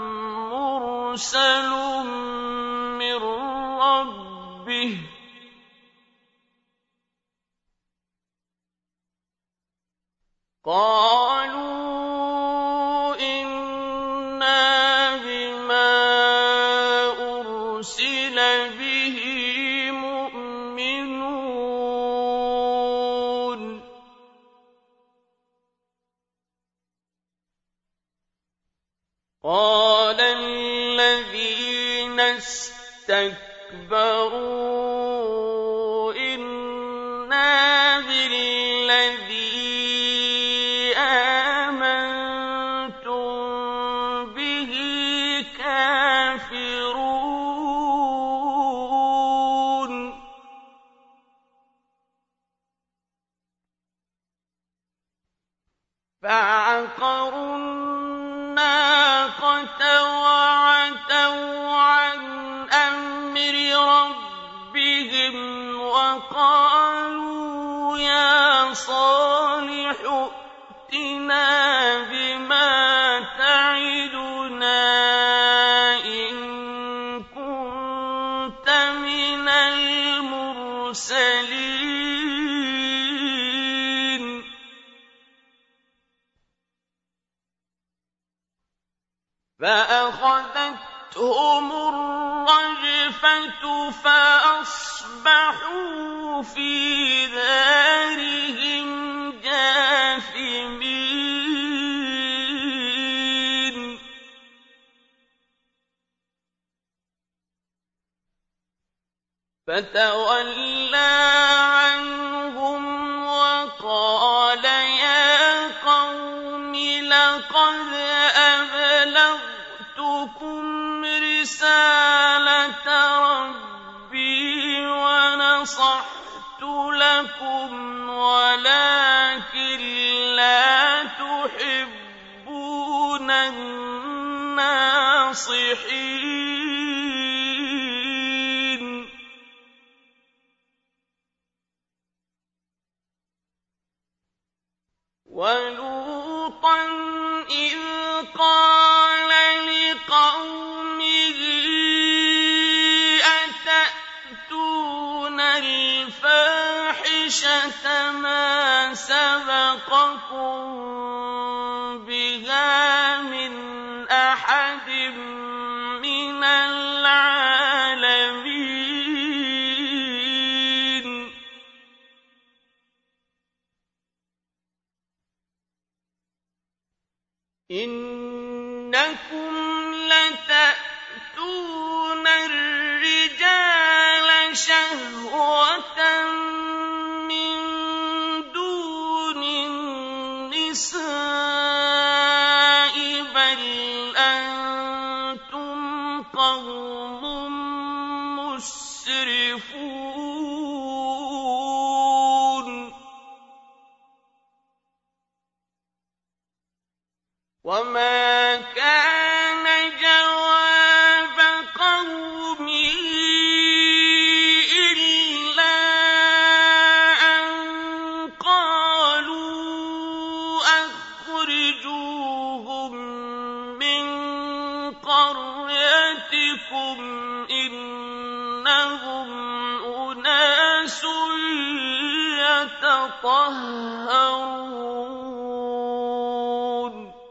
مرسل من ربه قالوا إنا بما أرسل به مؤمنون قال الذين استكبروا إنا بالذي آمنتم به كافرون فعقروا الناقة وعتوا عن أمر ربهم فَأَخَذَتْهُمُ الرَّجْفَةُ فَأَصْبَحُوا فِي دَارِهِمْ جَاثِمِينَ فَتَوَلَّىٰ عَنْهُمْ وَقَالَ يَا قَوْمِ لَقَدْ أَبْلَغْتُكُمْ رِسَالَةَ رَبِّي وَنَصَحْتُ لَكُمْ وَلَٰكِن لَّا تُحِبُّونَ النَّاصِحِينَ وَلُوطًا إِذْ قَالَ لِقَوْمِهِ أَتَأْتُونَ الْفَاحِشَةَ مَا سَبَقَكُم بِهَا مِنْ أَحَدٍ مِّنَ الْعَالَمِينَ إِنَّكُمْ لَتَأْتُونَ الرِّجَالَ شَهْوَةً مِّن دُونِ النِّسَاءِ بَلْ أَنتُمْ قَوْمٌ مُّسْرِفُونَ وَمَا كَانَ جَوَابَ قَوْمِهِ إِلَّا أَن قَالُوا أَخْرِجُوهُم مِّن قَرْيَتِكُمْ ۖ إِنَّهُمْ أُنَاسٌ يَتَطَهَّرُونَ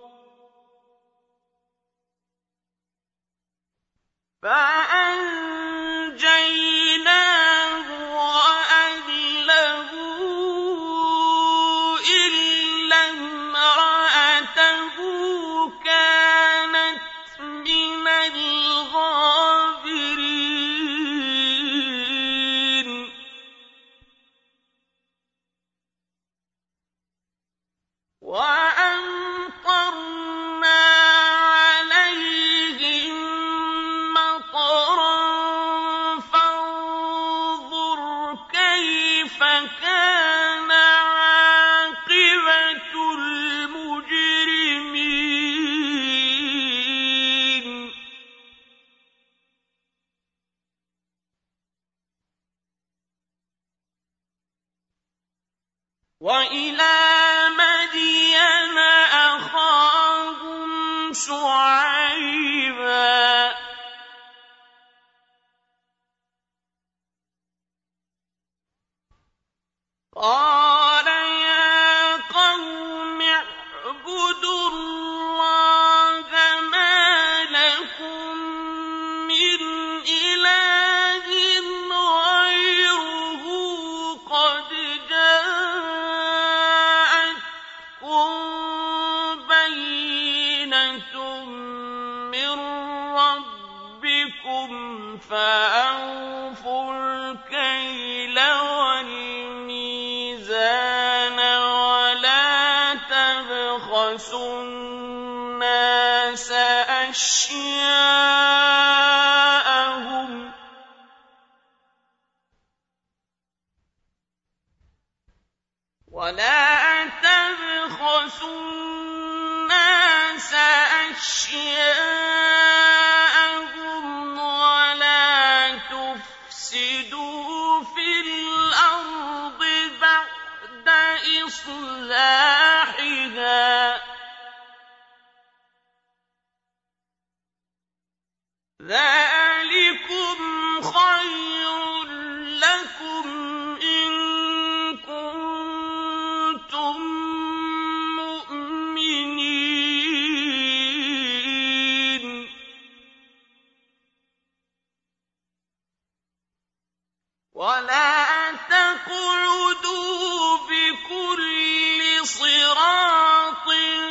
فَأَنجَيْنَاهُ وَأَهْلَهُ إِلَّا امْرَأَتَهُ كَانَتْ مِنَ الْغَابِرِينَ وَأَمْطَرْنَا عَلَيْهِم مَّطَرًا فَانظُرْ كَيْفَ كَانَ عَاقِبَةُ الْمُجْرِمِينَ وَإِلَىٰ مَدْيَنَ أَخَاهُمْ شُعَيْبًا ۗ قَالَ يَا قَوْمِ اعْبُدُوا اللَّهَ مَا لَكُم مِّنْ إِلَٰهٍ غَيْرُهُ قَدْ جَاءَتْكُم بَيِّنَةٌ مِّن رَّبِّكُمْ فَأَوْفُوا الْكَيْلَ وَالْمِيزَانَ وَلَا تَبْخَسُوا النَّاسَ أَشْيَاءَهُمْ وَلَا تَبْخَسُوا النَّاسَ أَشْيَاءَهُمْ وَلَا تُفْسِدُوا فِي الْأَرْضِ بَعْدَ إِصْلَاحِهَا ۚ ذَٰلِكُمْ خَيْرٌ لَّكُمْ إِن كُنتُم مُّؤْمِنِينَ وَلَا تَقْعُدُوا بِكُلِّ صِرَاطٍ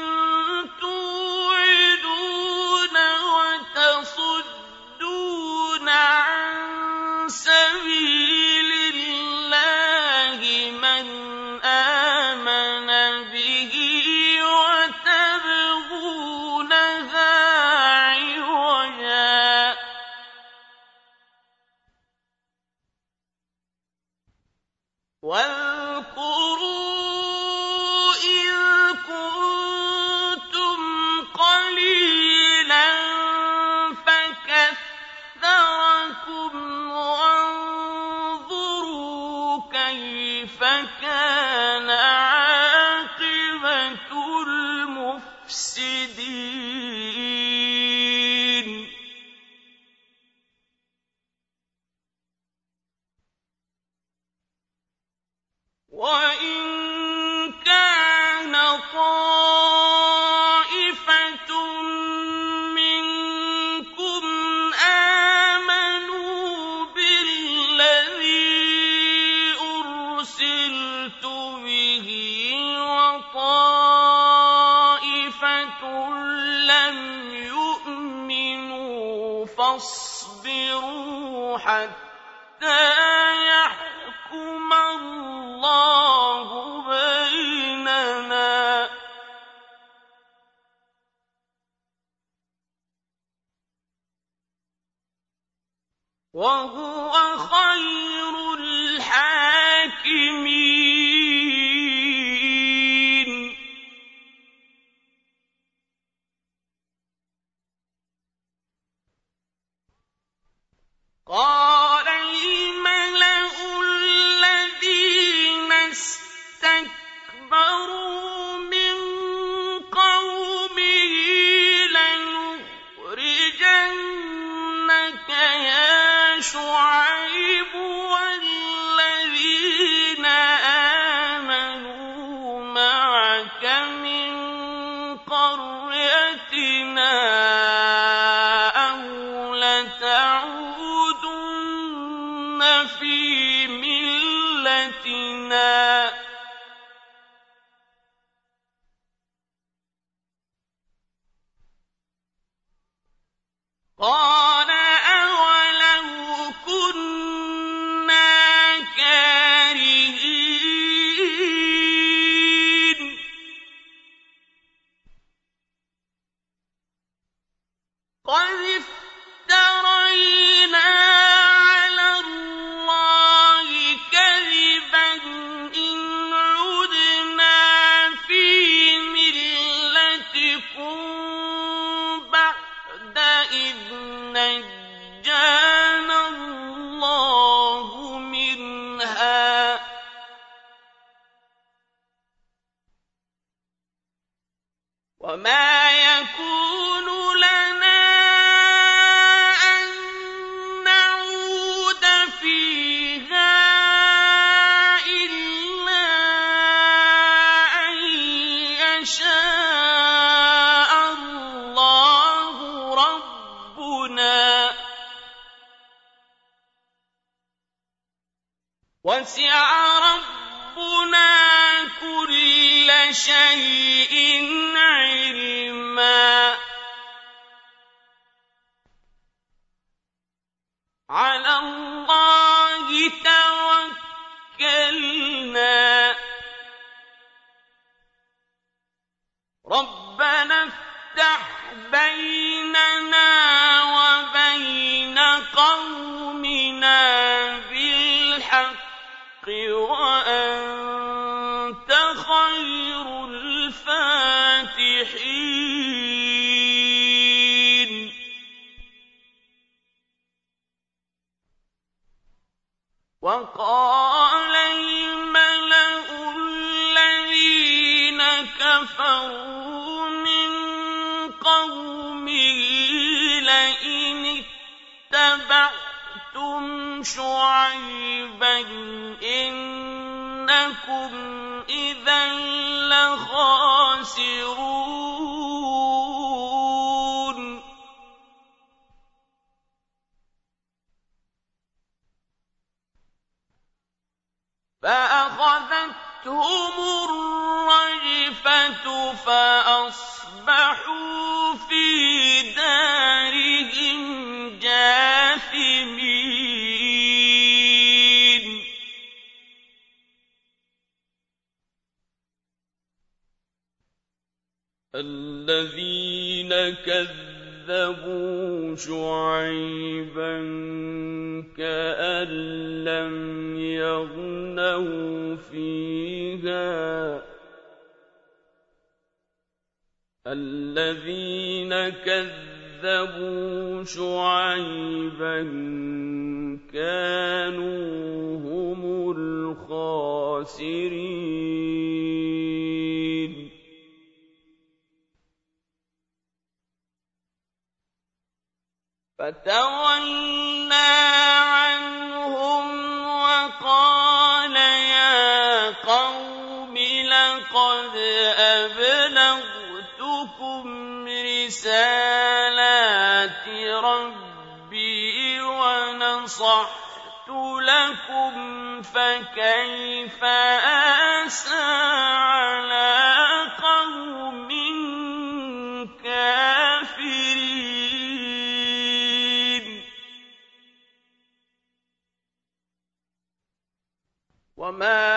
تُوعِدُونَ وَتَصُدُّونَ عَن سَبِيلِ اللَّهِ مَنْ آمَنَ بِهِ وَتَبْغُونَهَا عِوَجًا ۚ وَاذْكُرُوا إِذْ كُنتُمْ قَلِيلًا فَكَثَّرَكُمْ وَانظُرُوا كَيْفَ كَانَ عَاقِبَةُ الْمُفْسِدِينَ. وَإِن كَانَ طَائِفَةٌ مِّنكُمْ آمَنُوا بِالَّذِي أُرْسِلْتُ بِهِ وَطَائِفَةٌ لَّمْ يُؤْمِنُوا فَاصْبِرُوا حَتَّىٰ يَحْكُمَ اللَّهُ بَيْنَنَا ۚ وَهُوَ خَيْرُ الْحَاكِمِينَ. قَالَ الْمَلَأُ الَّذِينَ اسْتَكْبَرُوا مِن قَوْمِهِ لَنُخْرِجَنَّكَ يَا شُعَيْبُ وَالَّذِينَ آمَنُوا مَعَكَ مِن قَرْيَتِنَا أَوْ لَتَعُودُنَّ فِي مِلَّتِنَا ۚ قَالَ أَوَلَوْ كُنَّا كَارِهِينَ. قَدِ افْتَرَيْنَا عَلَى اللَّهِ كَذِبًا إِنْ عُدْنَا فِي مِلَّتِكُم بَعْدَ إِذْ نَجَّانَا اللَّهُ مِنْهَا ۚ وَمَا يَكُونُ لَنَا أَن نَّعُودَ فِيهَا إِلَّا أَن يَشَاءَ اللَّهُ رَبُّنَا ۚ وَسِعَ رَبُّنَا كُلَّ شَيْءٍ عِلْمًا. عَلَى اللَّهِ تَوَكَّلْنَا. رَبَّنَا افْتَحْ بَيْنَنَا وَبَيْنَ قَوْمِنَا بِالْحَقِّ وَأَنتَ خَيْرُ الْفَاتِحِينَ. وَقَالَ الْمَلَأُ الَّذِينَ كَفَرُوا مِن قَوْمِهِ لَئِنِ اتَّبَعْتُمْ شُعَيْبًا إِنَّكُمْ إِذًا لَّخَاسِرُونَ. فَأَخَذَتْهُمُ الرَّجْفَةُ فَأَصْبَحُوا فِي دَارِهِمْ جَاثِمِينَ الَّذِينَ كَذَّبُوا شُعَيْبًا كَأَن لَّمْ يَغْنَوْا فِيهَا الَّذِينَ كَذَّبُوا شُعَيْبًا كَانُوا هُمُ الْخَاسِرِينَ فَتَوَلَّىٰ عَنْهُمْ وَقَالَ يَا قَوْمِ لَقَدْ أَبْلَغْتُكُمْ رِسَالَاتِ رَبِّي وَنَصَحْتُ لَكُمْ فَكَيْفَ آسَىٰ عَلَىٰ قَوْمٍ كَافِرِينَ وَمَا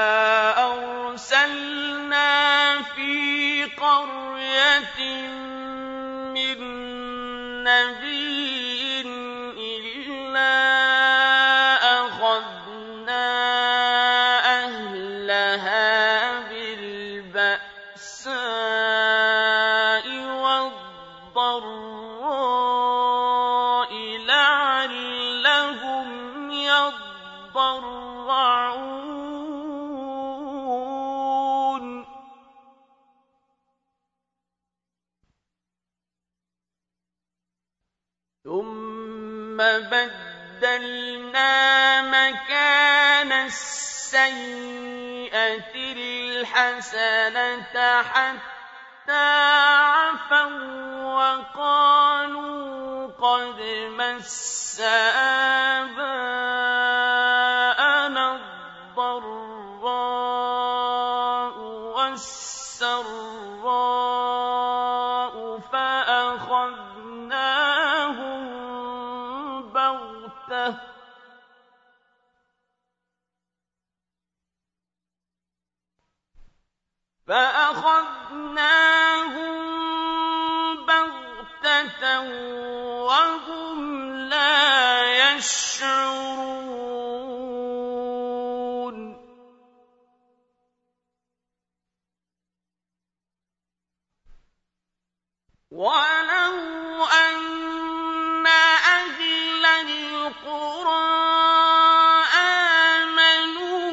أَرْسَلْنَا فِي قَرْيَةٍ مِّن نَّبِيٍّ إِلَّا أَخَذْنَا أَهْلَهَا بِالْبَأْسَاءِ وَالضَّرَّاءِ لَعَلَّهُمْ يَضَّرَّعُونَ ثُمَّ بَدَّلْنَا مَكَانَ السَّيِّئَةِ الْحَسَنَةَ حَتَّىٰ عَفَوا وَّقَالُوا قَدْ مَسَّ آبَاءَنَا الضَّرَّاءُ وَالسَّرَّاءُ فَأَخَذْنَاهُم بَغْتَةً فَأَخَذْنَاهُم بَغْتَةً وَهُمْ لَا يَشْعُرُونَ وَلَوْ أَنَّ أَهْلَ الْقُرَىٰ آمَنُوا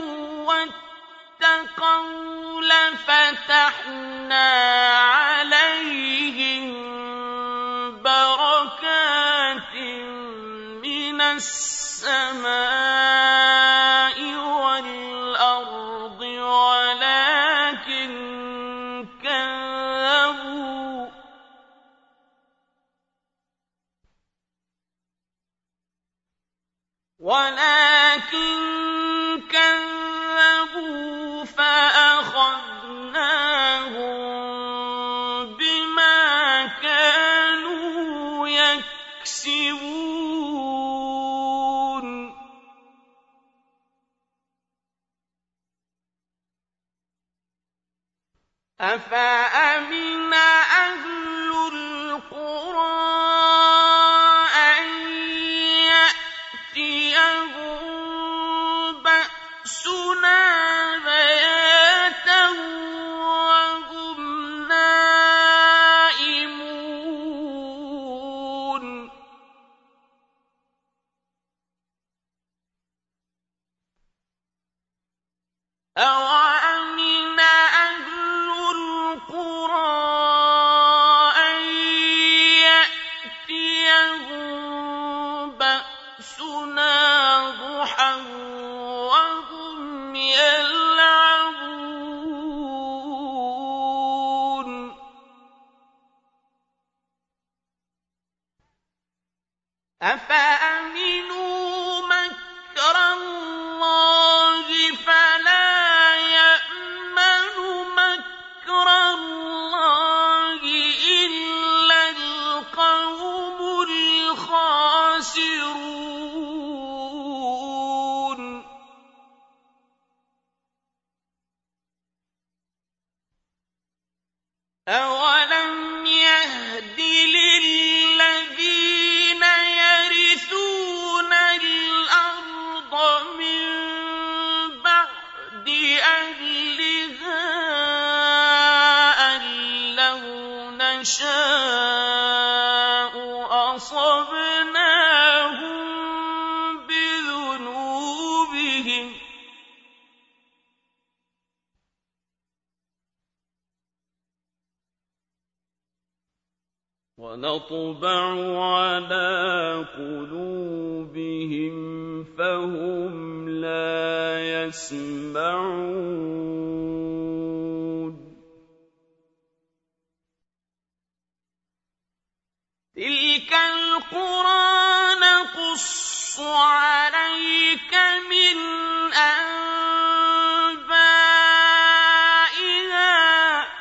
وَاتَّقَوْا لَفَتَحْنَا عَلَيْهِم بَرَكَاتٍ مِّنَ السَّمَاءِ وَالْأَرْضِ وَلَٰكِن كَذَّبُوا وَلَٰكِن كَذَّبُوا فَأَخَذْنَاهُم بِمَا كَانُوا يَكْسِبُونَ أَفَأَمِنَ أَهْلُ الْقُرَىٰ أَن يَأْتِيَهُم بَأْسُنَا بَيَاتًا وَهُمْ نَائِمُونَ أَوَأَمِنَ أَهْلُ الْقُرَىٰ أَن يَأْتِيَهُم بَأْسُنَا ضُحًى وَهُمْ يَلْعَبُونَ أَفَأَمِنُوا مَكْرَ اللَّهِ فأخذناهم بذنوبهم وَنَطْبَعُ عَلَىٰ قُلُوبِهِمْ فَهُمْ لَا يَسْمَعُونَ تِلْكَ الْقُرَىٰ نَقُصُّ عَلَيْكَ مِنْ أَنبَائِهَا ۚ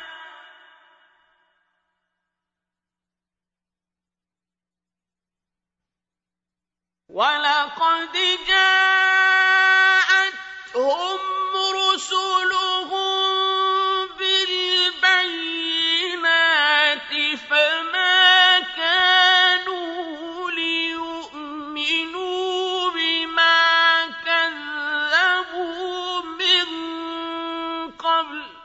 وَلَقَدْ جَاءَتْهُمْ رُسُلُهُم بِالْبَيِّنَاتِ فَمَا كَانُوا لِيُؤْمِنُوا بِمَا كَذَّبُوا مِن قَبْلُ ۚ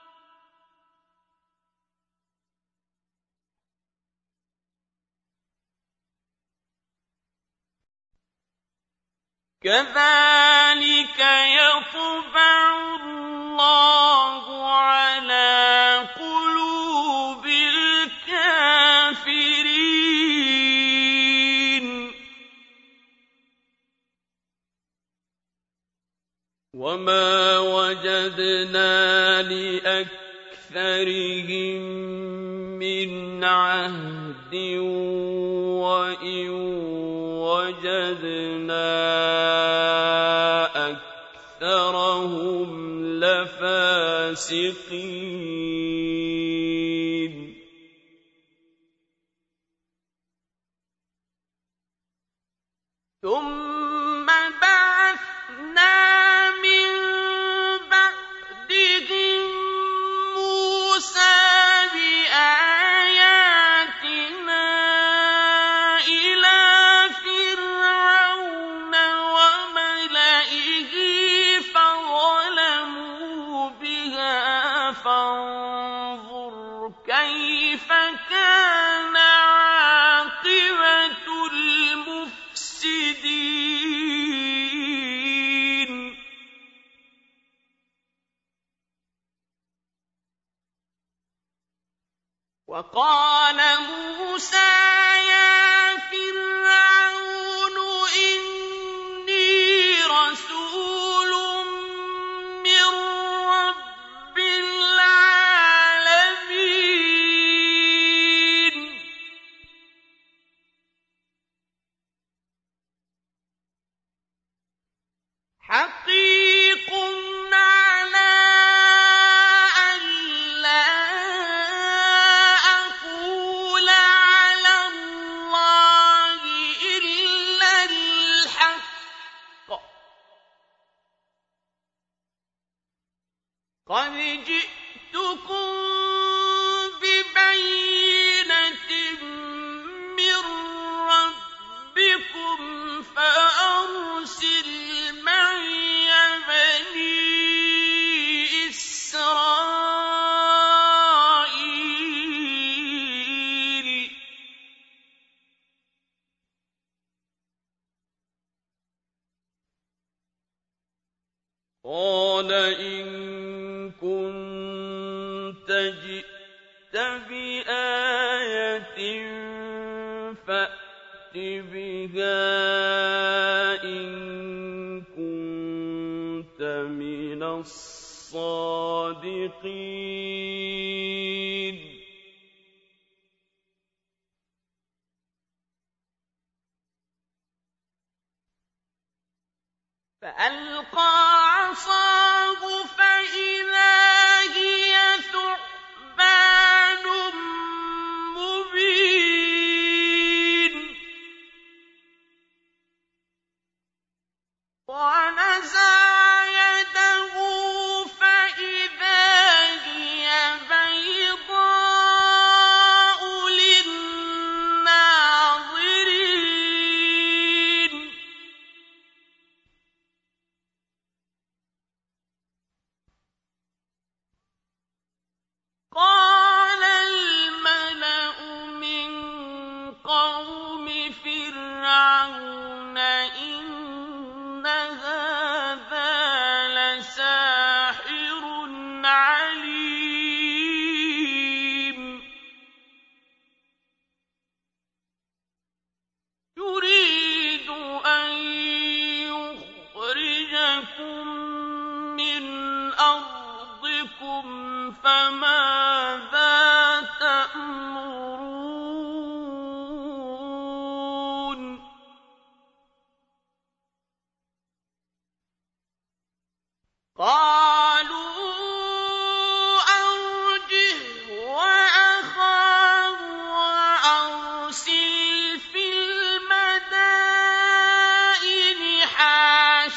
كَذَٰلِكَ يَطْبَعُ اللَّهُ عَلَىٰ قُلُوبِ الْكَافِرِينَ وَمَا وَجَدْنَا لِأَكْثَرِهِم مِّنْ عَهْدٍ وَإِن وَجَدْنَا أَكْثَرَهُمْ لَفَاسِقِينَ ثُمَّ بَعَثْنَا مِن بَعْدِهِم مُّوسَىٰ بِآيَاتِنَا إِلَىٰ فِرْعَوْنَ وَمَلَئِهِ فَظَلَمُوا بِهَا فَانظُرْ كَيْفَ كَانَ عَاقِبَةُ الْمُفْسِدِينَ وَقَالَ مُوسَىٰ يَا فِرْعَوْنُ إِنِّي رَسُولٌ مِّن رَّبِّ الْعَالَمِينَ حَقِيقٌ عَلَىٰ أَلَّا أَقُولَ عَلَى اللَّهِ إِلَّا الْحَقَّ ۚ قَدْ جِئْتُكُم بِبَيِّنَةٍ مِّن رَّبِّكُمْ فَأَرْسِلْ مَعِيَ بَنِي إِسْرَائِيلَ قَالَ إِن كُنتَ جِئْتَ بِآيَةٍ فَأْتِ بِهَا إِن كُنتَ مِنَ الصَّادِقِينَ فَأَلْقَىٰ عَصَاهُ فَإِذَا هِيَ ثُعْبَانٌ مُّبِينٌ وَنَزَعَ يَدَهُ فَإِذَا هِيَ بَيْضَاءُ لِلنَّاظِرِينَ قَالَ الْمَلَأُ مِن قَوْمِ فِرْعَوْنَ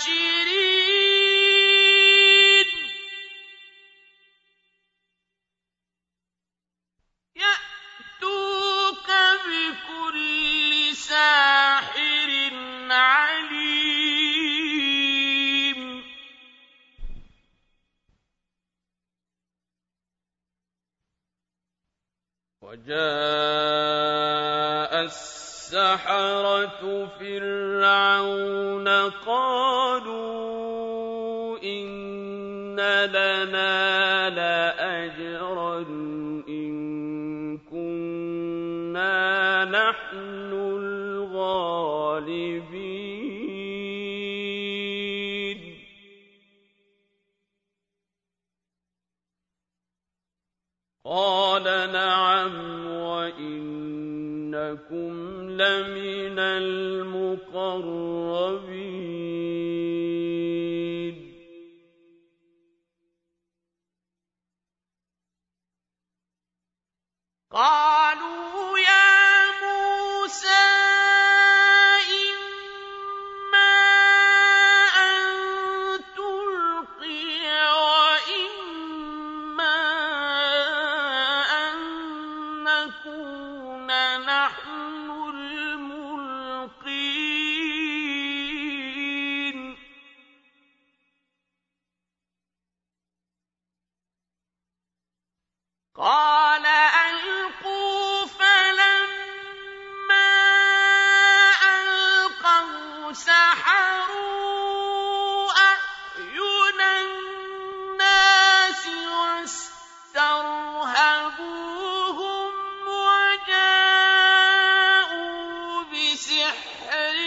الْحَاشِرِينَ يَأْتُوكَ بِكُلِّ سَاحِرٍ عَلِيمٍ وَجَاءَ السَّحَرَةُ فِرْعَوْنَ قَالُوا إِنَّ لَنَا لَأَجْرًا إِن كُنَّا نَحْنُ الْغَالِبِينَ قَالَ نَعَمْ وَإِنَّكُمْ لَمِنَ الْمُقَرَّبِينَ قَالُوا يَا مُوسَىٰ إِمَّا أَن تُلْقِيَ وَإِمَّا أَن نَّكُونَ نَحْنُ الْمُلْقِينَ قَالَ أَلْقُوا فَلَمَّا أَلْقَوْا سَحَرُوا أَعْيُنَ النَّاسِ وَاسْتَرْهَبُوهُمْ وَجَاءُوا بِسِحْرٍ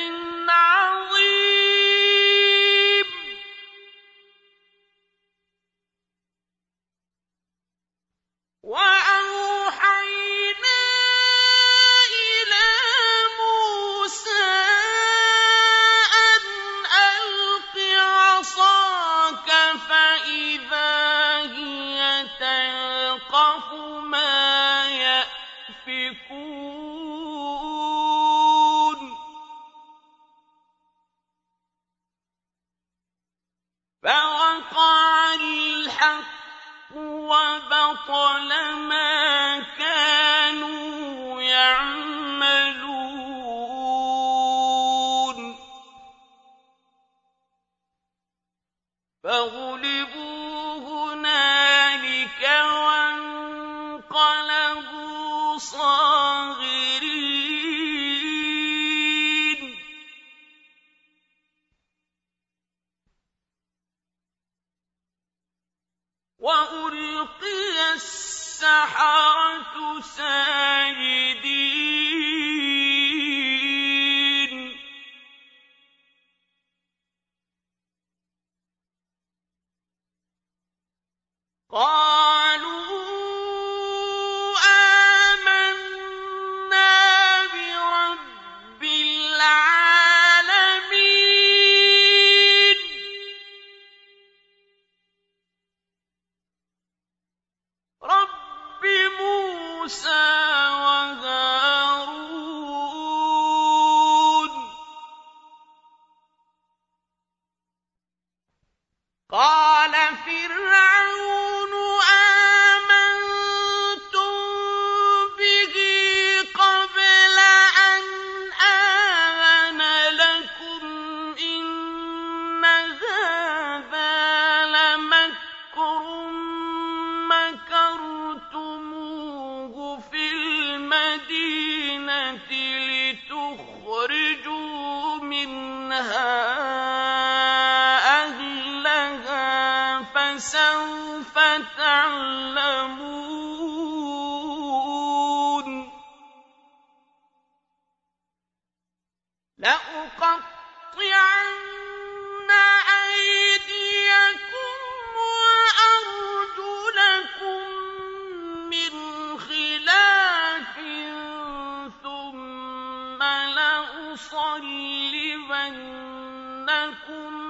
عَظِيمٍ وَأَوْحَيْنَا إِلَىٰ مُوسَىٰ أَنْ أَلْقِ عَصَاكَ فَإِذَا هِيَ تَلْقَفُ مَا يَأْفِكُونَ فَوَقَعَ الْحَقُّ وَبَطَلَ مَا كَانُوا يَعْمَلُونَ فَغُلِبُوا هُنَالِكَ وَانقَلَبُوا صَاغِرِينَ وَأُلْقِيَ السَّحَرَةُ سَاجِدِينَ قَالُوا آمَنَّا بِرَبِّ الْعَالَمِينَ رَبِّ مُوسَىٰ وَهَارُونَ قَالَ فِرْعَوْنُ آمَنتُم بِهِ قَبْلَ أَنْ آذَنَ لَكُمْ إِنَّ هَٰذَا لَمَكْرٌ مَّكَرْتُمُوهُ فِي الْمَدِينَةِ لِتُخْرِجُوا مِنْهَا أَهْلَهَا فَسَوْفَ تَعْلَمُونَ لَأُقَطِّعَنَّ أَيْدِيَكُمْ وَأَرْجُلَكُم مِّنْ خِلَافٍ ثُمَّ لَأُصَلِّبَنَّكُمْ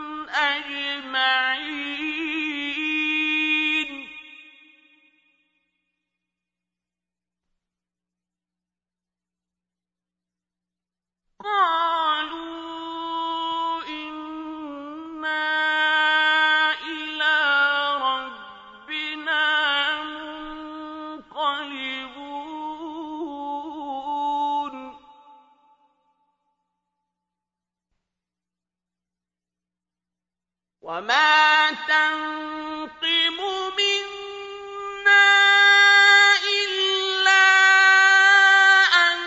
أَجْمَعِينَ قَالُوا إِنَّا وَمَا تَنقِمُ مِنَّا إِلَّا أَنْ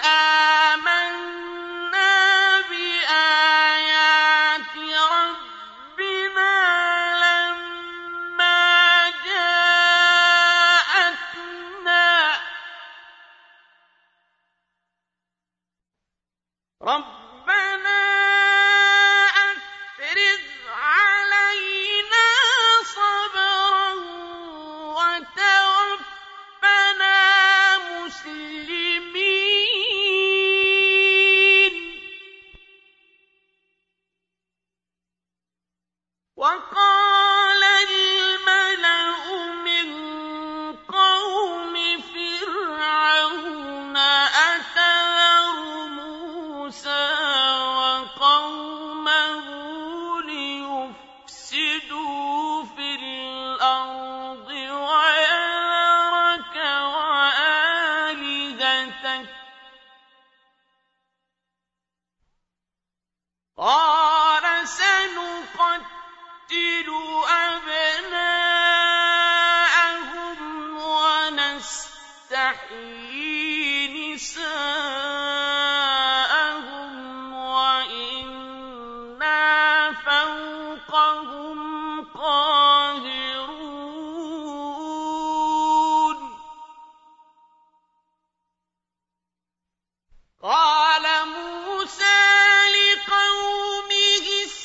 آمَنَّا بِآيَاتِ رَبِّنَا لَمَّا جَاءَتْنَا ۚ رَبَّنَا أَفْرِغْ عَلَيْنَا صَبْرًا وَتَوَفَّنَا مُسْلِمِينَ. وَقَالَ الْمَلَأُ مِن قَوْمِ فِرْعَوْنَ أَتَذَرُ مُوسَىٰ وَقَوْمَهُ لِيُفْسِدُوا فِي الْأَرْضِ وَيَذَرَكَ وَآلِهَتَكَ ۚ قَالَ سَنُقَتِّلُ أَبْنَاءَهُمْ وَنَسْتَحْيِي نِسَاءَهُمْ وَإِنَّا فَوْقَهُمْ قَاهِرُونَ. قَالَ مُوسَىٰ لِقَوْمِهِ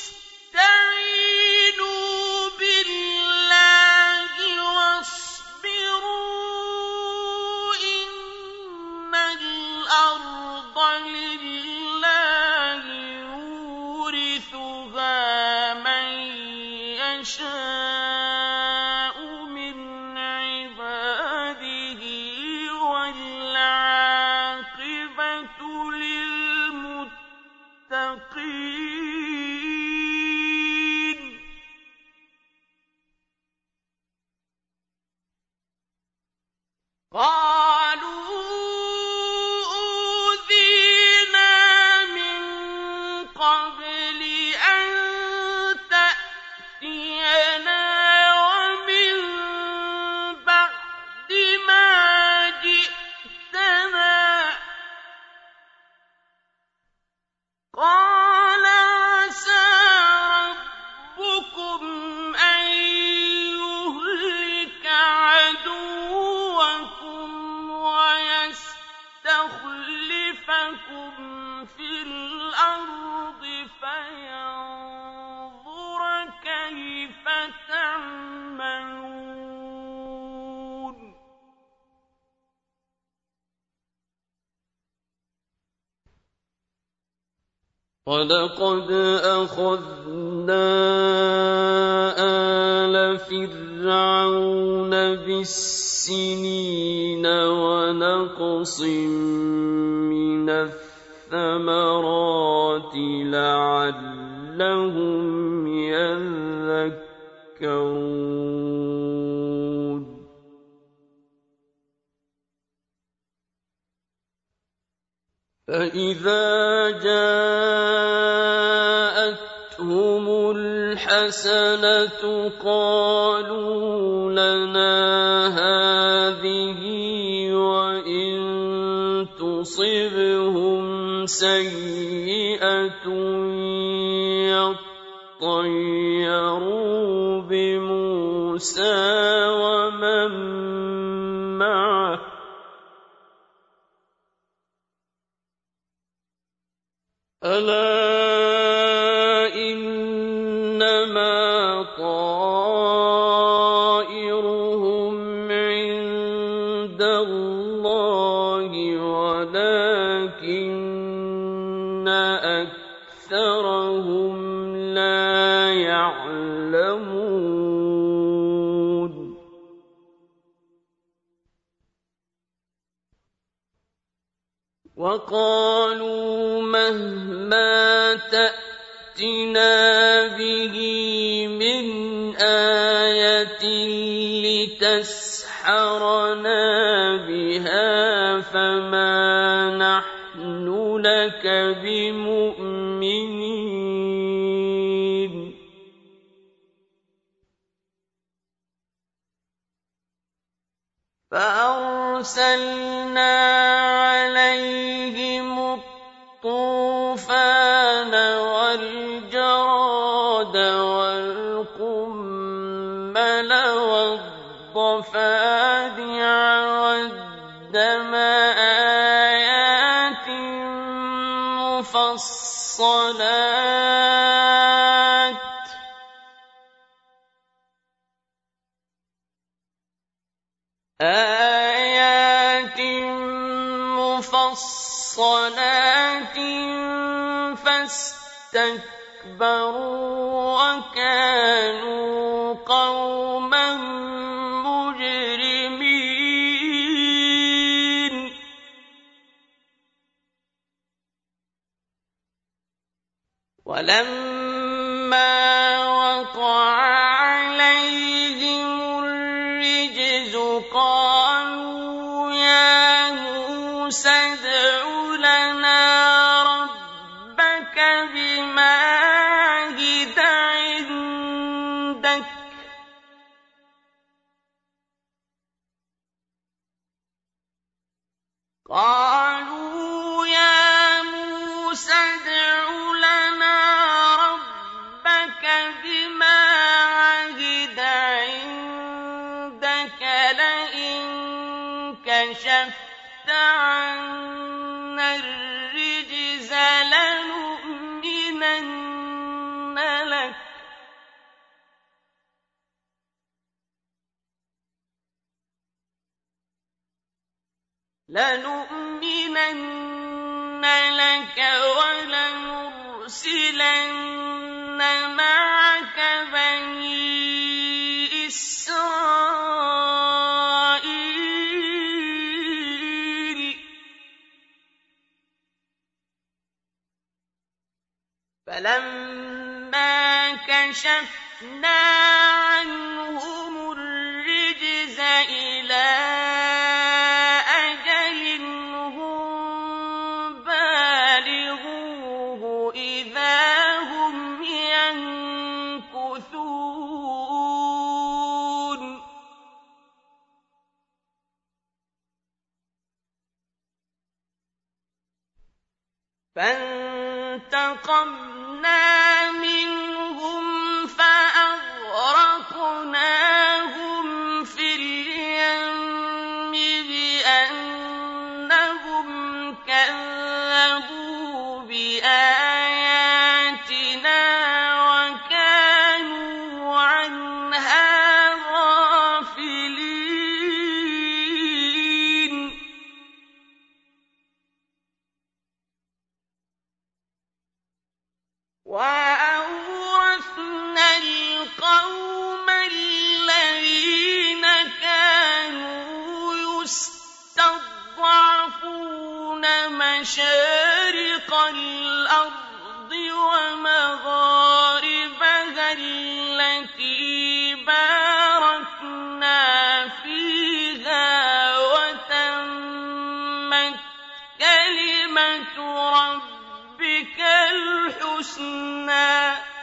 اسْتَعِينُوا بِاللَّهِ وَاصْبِرُوا ۖ إِنَّ الْأَرْضَ لِلَّهِ يُورِثُهَا مَن يَشَاءُ مِنْ عِبَادِهِ ۖ وَالْعَاقِبَةُ لِلْمُتَّقِينَ. قَالُوا أُوذِينَا مِن قَبْلِ أَن تَأْتِيَنَا وَمِن بَعْدِ مَا جِئْتَنَا ۚ قَالَ عَسَىٰ رَبُّكُمْ أَن يُهْلِكَ عَدُوَّكُمْ وَيَسْتَخْلِفَكُمْ فِي الْأَرْضِ فَيَنظُرَ كَيْفَ تَعْمَلُونَ. وَلَقَدْ أَخَذْنَا آلَ فِرْعَوْنَ بِالسِّنِينَ وَنَقْصٍ مِّنَ الثَّمَرَاتِ لَعَلَّهُمْ يَذَّكَّرُونَ. فَإِذَا جَاءَتْهُمُ الْحَسَنَةُ قَالُوا لَنَا هَٰذِهِ ۖ وَإِن تُصِبْهُمْ سَيِّئَةٌ يَطَّيَّرُوا بِمُوسَىٰ وَمَن مَّعَهُ ۗ أَلَا إِنَّمَا طَائِرُهُمْ عِندَ اللَّهِ وَلَٰكِنَّ أَكْثَرَهُمْ لَا يَعْلَمُونَ. وَقَالُوا مَهْمَا تَأْتِنَا بِهِ مِنْ آيَةٍ لِتَسْحَرَنَا بِهَا فَمَا نَحْنُ لَكَ بِمُؤْمِنِينَ. فأرسلنا عليهم الطوفان والجراد والقمل والضفادع والدم آيات مفصلات آيات مفصلات فاستكبروا وكانوا قوما مجرمين ولما وقع عليهم الرجز قالوا يا موسى ادْعُ لنا ربك بما عهد عندك قالوا يا موسى ادْعُ لنا ربك بما عهد عندك لئن كشفت عنا الرجز لنؤمنن لك لنؤمنن لك ولنرسلن معك بني إسرائيل فلما كشفنا عنهم الرجز إلى فانتقمنا منهم فأغرقناهم في اليم بأنهم كذبوا بآياتنا وكانوا عنها غافلين وأورثنا القوم الذين كانوا يستضعفون مشارق الأرض ومغاربها التي باركنا فيها وتمت كلمة ربك الحسنى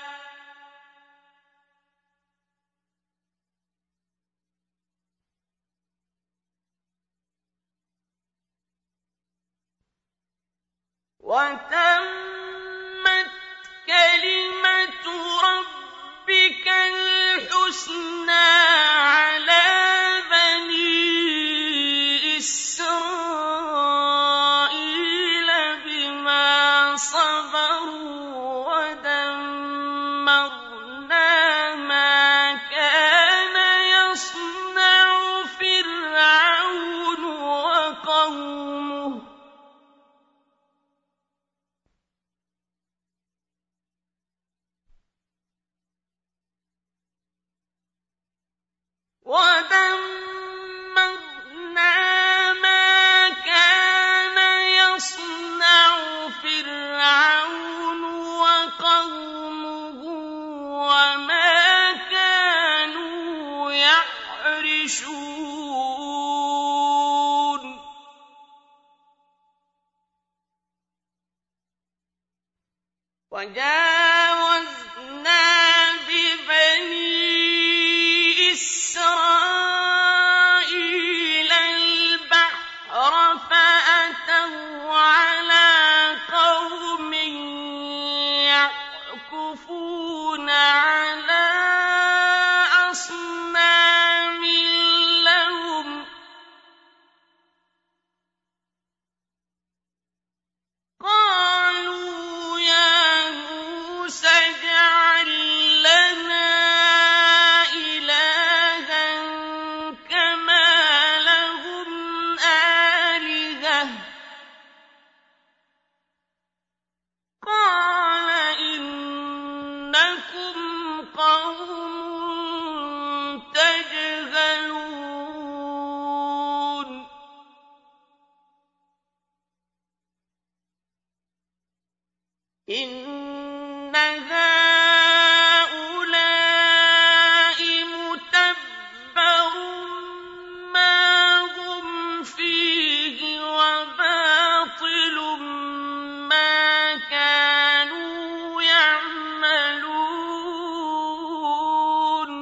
وتمت كلمة ربك الحسنى على بني إسرائيل بما صبروا ودمرنا ما كان يصنع فرعون وقومه ودمرنا ما كان يصنع فرعون وقومه وما كانوا يعرشون وجاوزنا ببني إسرائيل هَٰؤُلَاءِ مُتَبَّرٌ مَّا هُمْ فِيهِ وَبَاطِلٌ مَّا كَانُوا يَعْمَلُونَ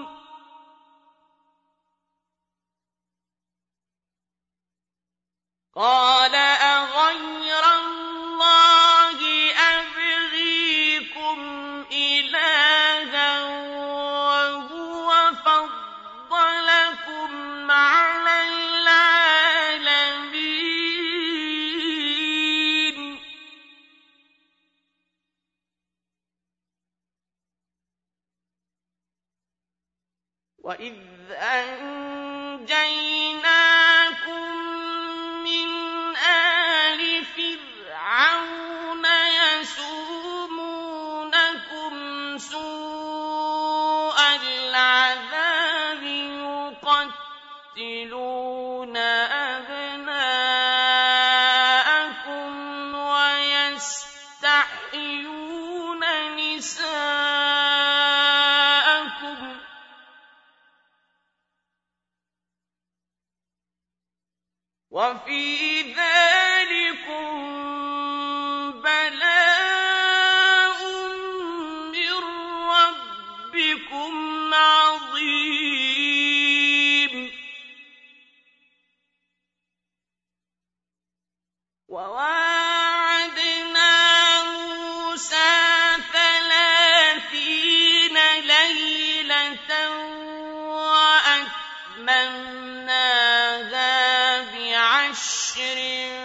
قَالَ أَغَيْرَ اللَّهِ أَبْغِيكُمْ إِلَٰهًا وَهُوَ فَضَّلَكُمْ عَلَى الْعَالَمِينَ وَإِذْ أَنجَيْنَاكُم مِّنْ آلِ فِرْعَوْنَ يَسُومُونَكُمْ سُوءَ الْعَذَابِ يُقَتِّلُونَ أَبْنَاءَكُمْ وَيَسْتَحْيُونَ نِسَاءَكُمْ ۚ وَفِي ذَٰلِكُم بَلَاءٌ مِّن رَّبِّكُمْ عَظِيمٌ وَوَاعَدْنَا مُوسَىٰ ثَلَاثِينَ لَيْلَةً وَأَتْمَمْنَاهَا بِعَشْرٍ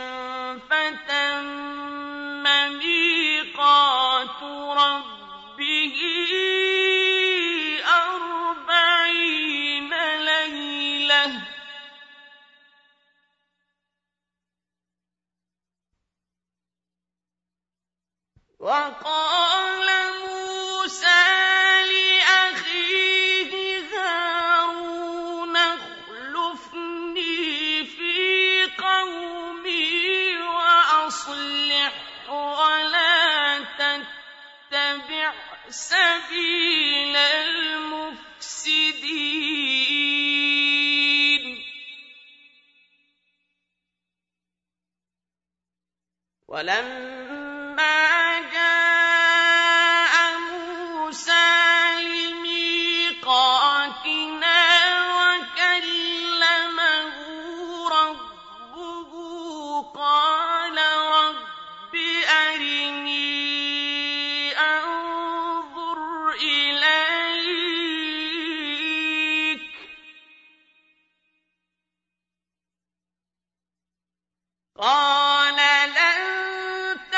فَتَمَّ مِيقَاتُ رَبِّهِ أَرْبَعِينَ لَيْلَةً ۚ وَقَالَ مُوسَىٰ لِأَخِيهِ هَارُونَ اخْلُفْنِي فِي قَوْمِي وَأَصْلِحْ وَلَا تَتَّبِعْ سَبِيلَ الْمُفْسِدِينَ وَلَمَّا جَاءَ مُوسَىٰ لِمِيقَاتِنَا وَكَلَّمَهُ رَبُّهُ قَالَ رَبِّ أَرِنِي أَنظُرْ إِلَيْكَ ۚ قَالَ لَن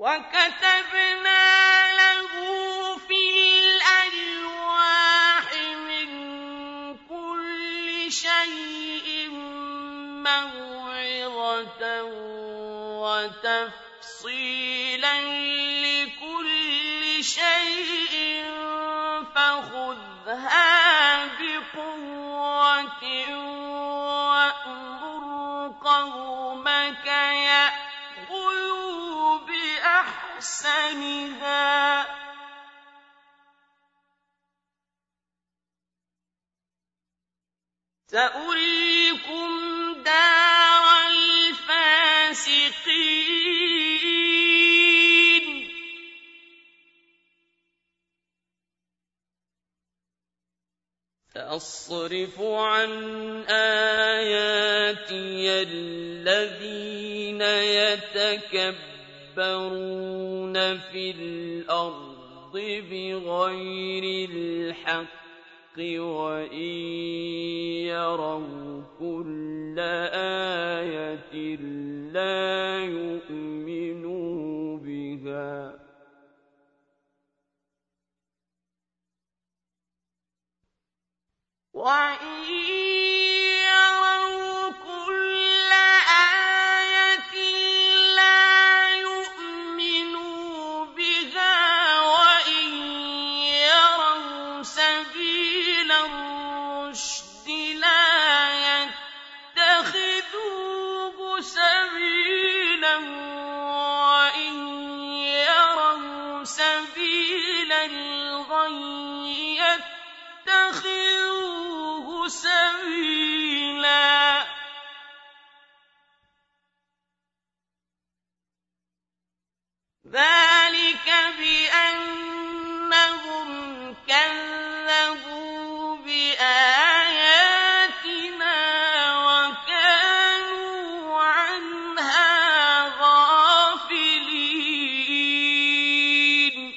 وَكَتَبْنَا لَهُ فِي الْأَلْوَاحِ مِن كُلِّ شَيْءٍ مَّوْعِظَةً وَتَفْصِيلًا لِّكُلِّ شَيْءٍ فَخُذْهَا بِقُوَّةٍ وَأْمُرْ قَوْمَكَ يَأْخُذُوا بِأَحْسَنِهَا ۚ سَأُرِيكُمْ دَارَ الْفَاسِقِينَ. سَأَصْرِفُ عَنْ آيَاتِيَ الَّذِينَ يَتَكَبَّرُونَ فِي الْأَرْضِ بِغَيْرِ الْحَقِّ وَإِن يَرَوْا كُلَّ آيَةٍ لَّا يُؤْمِنُوا بِهَا ۚ وَإِن يَرَوْا كُلَّ آيَةٍ لَّا يُؤْمِنُوا بِهَا وَإِن يَرَوْا سَبِيلَ الرُّشْدِ لَا يَتَّخِذُوهُ سَبِيلًا وَإِن يَرَوْا سَبِيلَ الْغَيِّ يَتَّخِذُوهُ سَبِيلًا ۚ ذَٰلِكَ بِأَنَّهُمْ كَذَّبُوا بِآيَاتِنَا وَكَانُوا عَنْهَا غَافِلِينَ.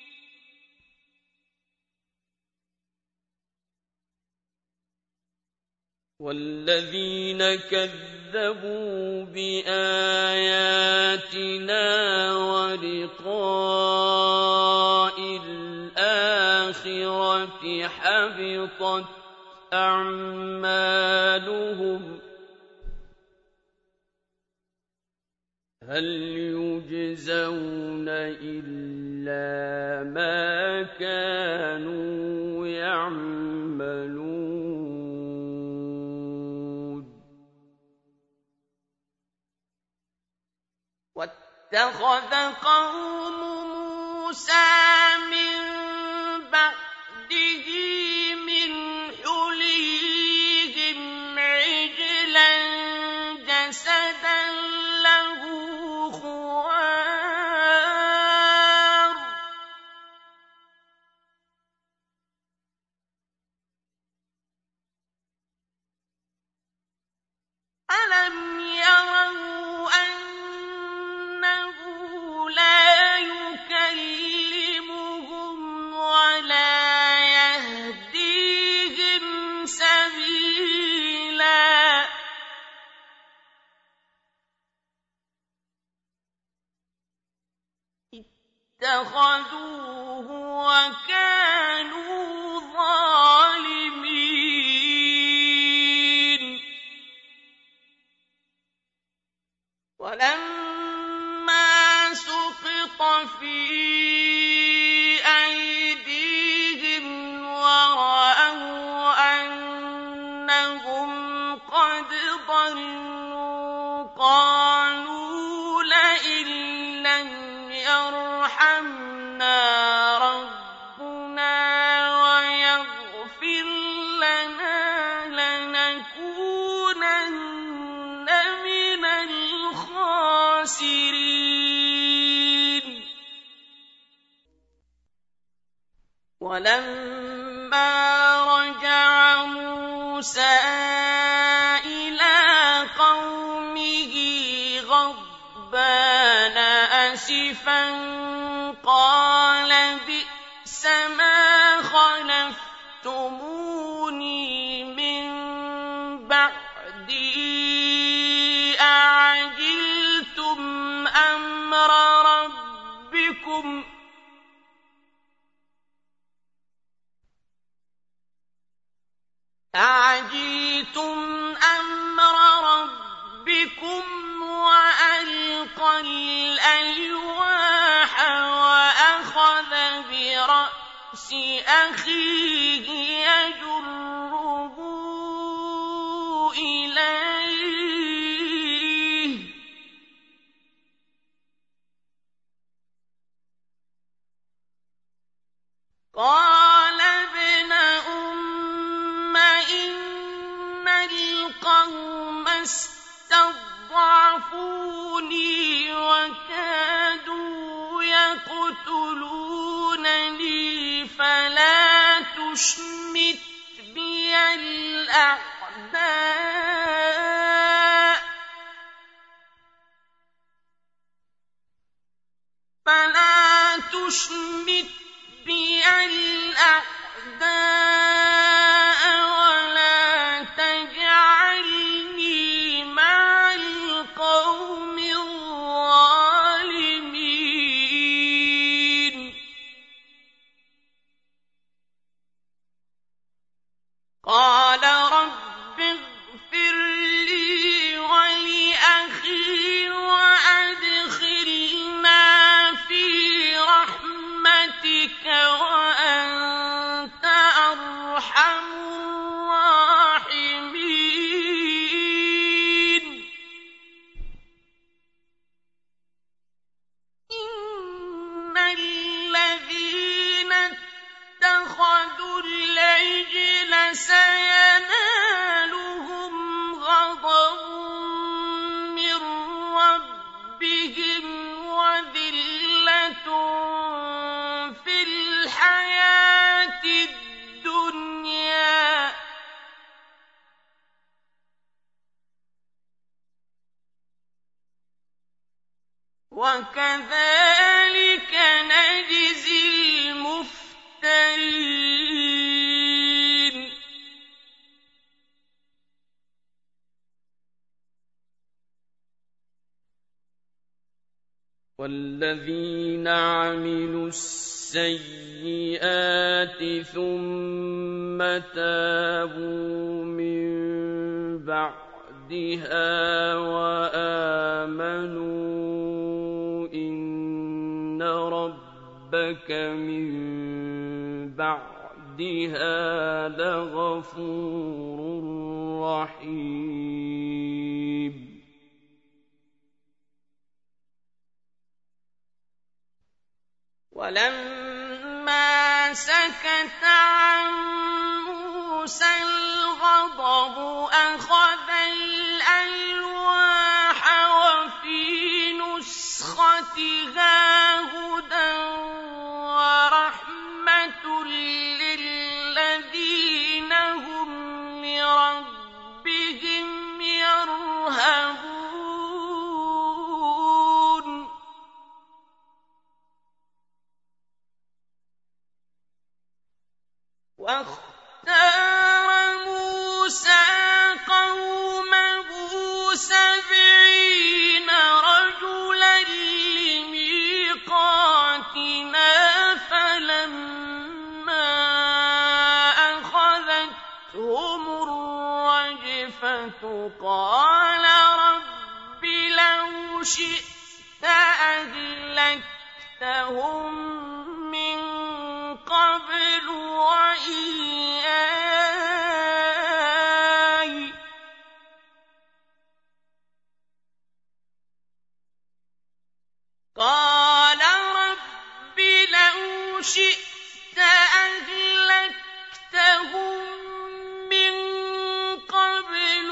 وَالَّذِينَ كَذَّبُوا بِآيَاتِنَا وَلِقَاءِ الْآخِرَةِ حَبِطَتْ أَعْمَالُهُمْ هَلْ يُجْزَوْنَ إِلَّا مَا كَانُوا يَعْمَلُونَ. وَاتَّخَذَ قَوْمُ مُوسَىٰ مِن بَعْدِهِ مِنْ حُلِيِّهِمْ عِجْلًا جَسَدًا لَّهُ خُوَارٌ ۚ أَلَمْ يَرَوْا أَنَّهُ لَا يُكَلِّمُهُمْ وَلَا يَهْدِيهِمْ سَبِيلًا ۘ اتَّخَذُوهُ وَكَانُوا ظَالِمِينَ. وَلَمَّا سُقِطَ فِي أَيْدِيهِمْ وَرَأَوْا أَنَّهُمْ قَدْ ضَلُّوا قَالُوا لَئِن لَّمْ يَرْحَمْنَا رَبُّنَا وَيَغْفِرْ لَنَا لَنَكُونَنَّ مِنَ الْخَاسِرِينَ. وَلَمَّا رَجَعَ مُوسَىٰ إِلَىٰ قَوْمِهِ غَضْبَانَ أَسِفًا قَالَ بِئْسَمَا خَلَفْتُمُونِي مِن بَعْدِي أَعَجِلْتُمْ أَمْرَ رَبِّكُمْ ربكم أعجلتم أمر ربكم وألقى الألواح وأخذ برأس أخيه يجره إليه قال ابن أم إن القوم استضعفوني وكادوا يقتلونني فلا تشمت بي الأعداء فلا تشمت بي الأعداء ولا تجعلني مع القوم الظالمين قال رب اغفر لي ولأخي وأدخلنا في رحمتك وأنت أرحم الراحمين إن الذين اتخذوا العجل سينالهم غضب من ربهم وذلة في الحياة الدنيا وكذلك نجزي المفترين والذين عملوا السيئات ثم تابوا من بعدها وآمنوا إن ربك من بعدها لغفور رحيم ولما سكت عن موسى الغضب أخذ الألواح وفي نسختها هدى ورحمة للذين هم لربهم يرهبون واختار موسى قومه سبعين رجلا لميقاتنا فلما أخذتهم الرجفة قال رب لو شئت أهلكتهم من قبل وإياي قال رب لو شئت أهلكتهم من قبل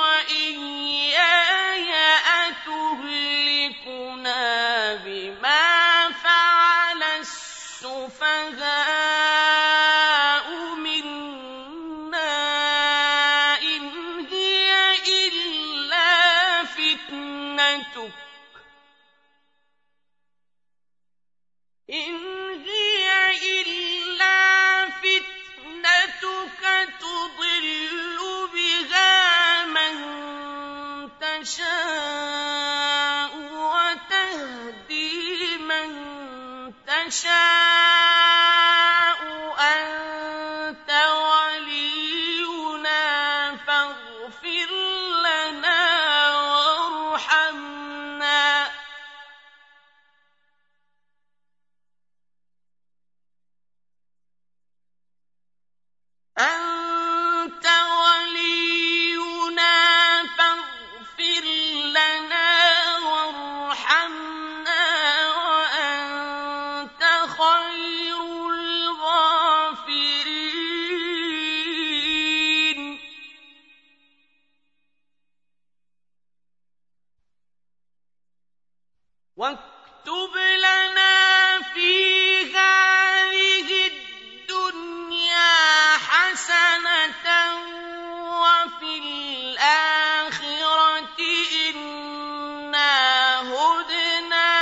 وإياي أتهلكنا بما فعل السفهاء منا إن هي إلا فتنتك إن هي إلا فتنتك تضل بها من تشاء وتهدي من نَشَاءُ أَنتَ وَلِيُّنَا فَاغْفِرْ لَنَا وَارْحَمْنَا أَنتَ وَلِيُّنَا فَاغْفِرْ لَنَا وَارْحَمْنَا وَأَنتَ خَيْرُ الْغَافِرِينَ. وَاكْتُبْ لَنَا فِي هَٰذِهِ الدُّنْيَا حَسَنَةً وَفِي الْآخِرَةِ إِنَّا هُدْنَا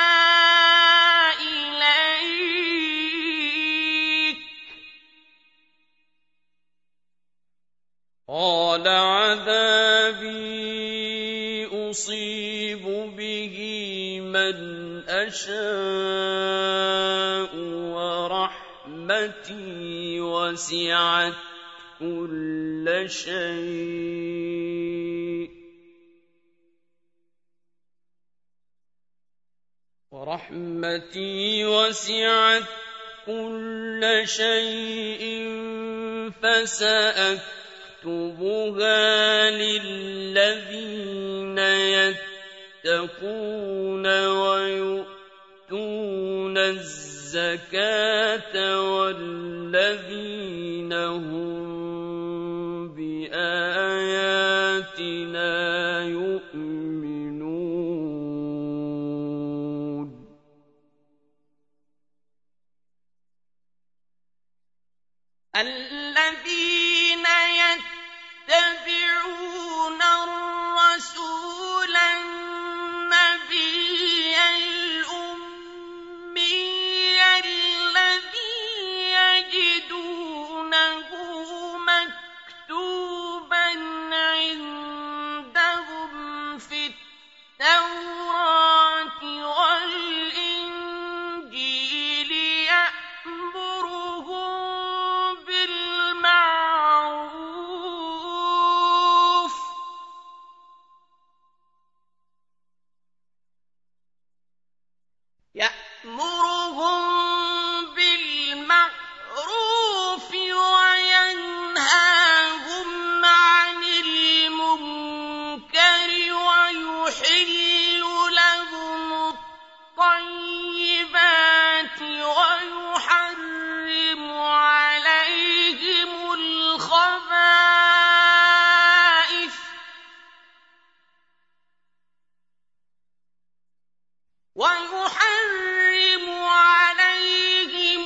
إِلَيْكَ. قَالَ عَذَابِي أُصِيبُ بِهِ مَنْ أَشَاءُ وَرَحْمَتِي وَسِعَتْ كُلَّ شَيْءٍ وَرَحْمَتِي وَسِعَتْ كُلَّ شَيْءٍ فَسَأَكْتُبُهَا لِلَّذِينَ يَتَّقُونَ وَيُؤْتُونَ الزَّكَاةَ وَالَّذِينَ هُم بِآيَاتِنَا يُؤْمِنُونَ. الَّذِينَ يَتَّبِعُونَ الرَّسُولَ النَّبِيَّ الْأُمِّيَّ الَّذِي يَجِدُونَهُ مَكْتُوبًا عِندَهُمْ فِي التَّوْرَاةِ وَالْإِنجِيلِ يَأْمُرُهُم بِالْمَعْرُوفِ يَأْمُرُهُم بِالْمَعْرُوفِ وَيَنْهَاهُمْ عَنِ الْمُنكَرِ وَيُحِلُّ لَهُمُ الطَّيِّبَاتِ وَيُحَرِّمُ عَلَيْهِمُ الْخَبَائِثَ وَيُحَرِّمُ عَلَيْهِمُ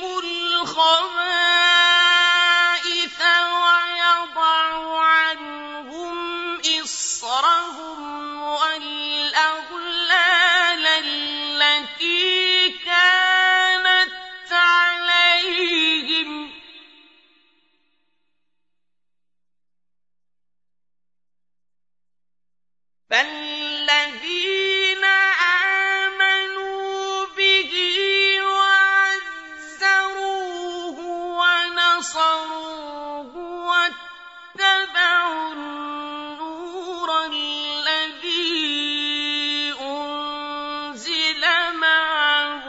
الْخَبَائِثَ وَيَضَعُ عَنْهُمْ إِصْرَهُمْ وَالْأَغْلَالَ الَّتِي كَانَتْ عَلَيْهِمْ. فَالَّذِينَ آمَنُوا بِهِ وَعَزَّرُوهُ وَنَصَرُوهُ وَاتَّبَعُوا النُّورَ الَّذِي أُنزِلَ مَعَهُ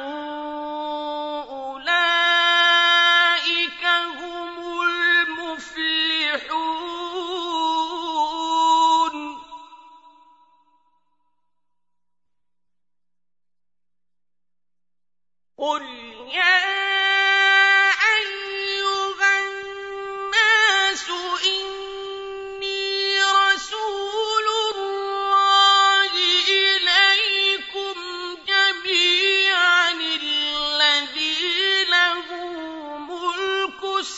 أُولَٰئِكَ هُمُ الْمُفْلِحُونَ. قُلْ يَا أَيُّهَا النَّاسُ إِنِّي رَسُولُ اللَّهِ إِلَيْكُمْ جَمِيعًا الَّذِي لَهُ مُلْكُ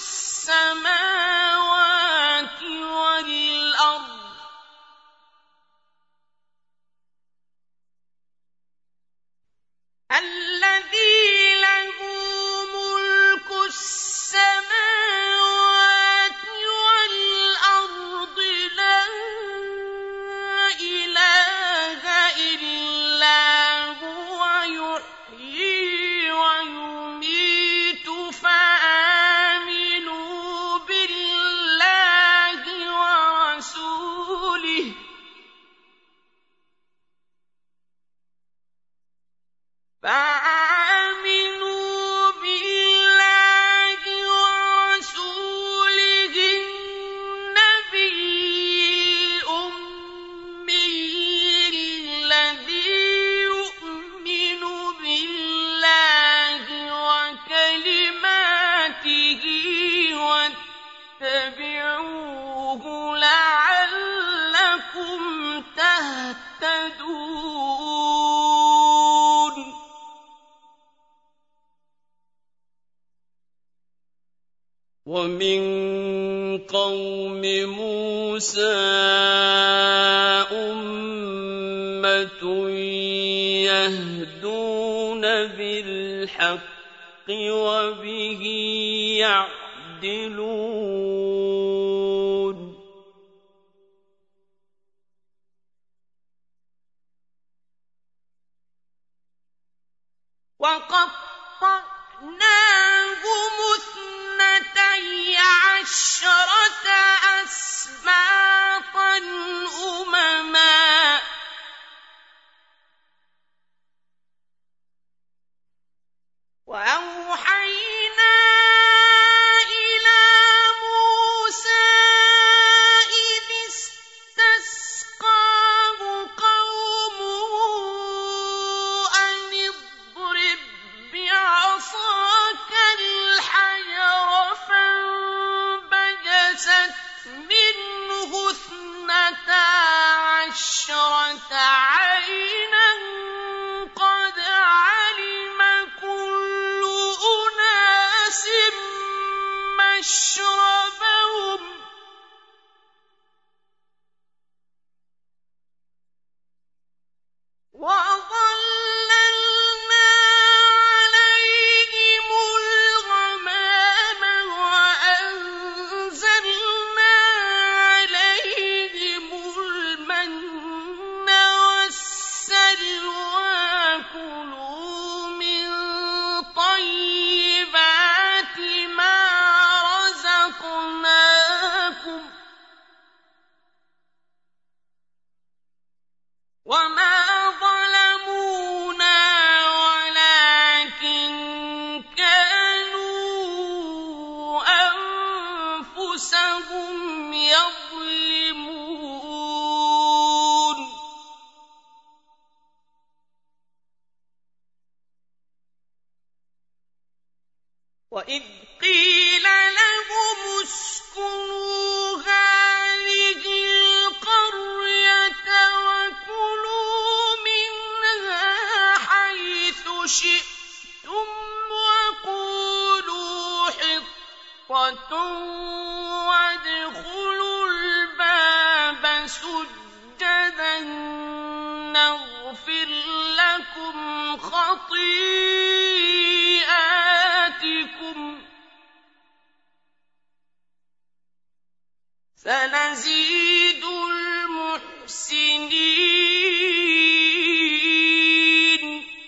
السَّمَاوَاتِ وَالْأَرْضِ الَّذِي لَهُ مُلْكُ السَّمَاوَاتِ وَالْأَرْضِ لَا إِلَٰهَ إِلَّا هُوَ يُحْيِي وَيُمِيتُ يهتدون ومن قوم موسى أمة يهدون بالحق وبه يعدلون وقطعناهم اثنتي عشرة أسباطا أمما وأوحينا إلى موسى إذ استسقاه قومه أن اضرب بعصاك الحجر فانبجست منه اثنتا عشرة عينا قد علم كل أناس مشربهم وَأَظَلَّلْنَا عَلَيْهِمُ الْغَمَامَ وَأَنزَلْنَا عَلَيْهِمُ الْمَنَّ وَالسَّلْوَىٰ ۖ كُلُوا مِن طَيِّبَاتِ مَا رَزَقْنَاكُمْ ۖ وَمَا ظَلَمُونَا وَلَٰكِن كَانُوا أَنفُسَهُمْ يَظْلِمُونَ وَإِذْ قِيلَ لَهُمُ اسْكُنُوا هَٰذِهِ الْقَرْيَةَ وَكُلُوا مِنْهَا حَيْثُ شِئْتُمْ وَقُولُوا حِطَّةٌ وَادْخُلُوا الْبَابَ سُجَّدًا نَّغْفِرْ لَكُمْ خَطِيئَاتِكُمْ سَنَزِيدُ الْمُحْسِنِينَ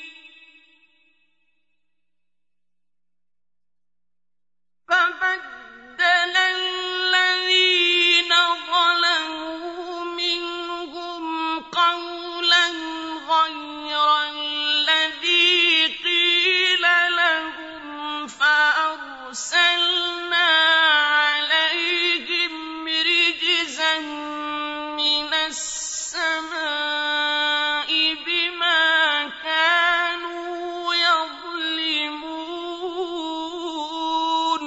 فَبَدَّلَ الَّذِينَ ظَلَمُوا مِنْهُمْ قَوْلًا غَيْرَ الَّذِي قِيلَ لَهُمْ فَأَرْسَلْنَا عَلَيْهِمْ رِجْزًا مِّنَ السَّمَاءِ بِمَا كَانُوا يَظْلِمُونَ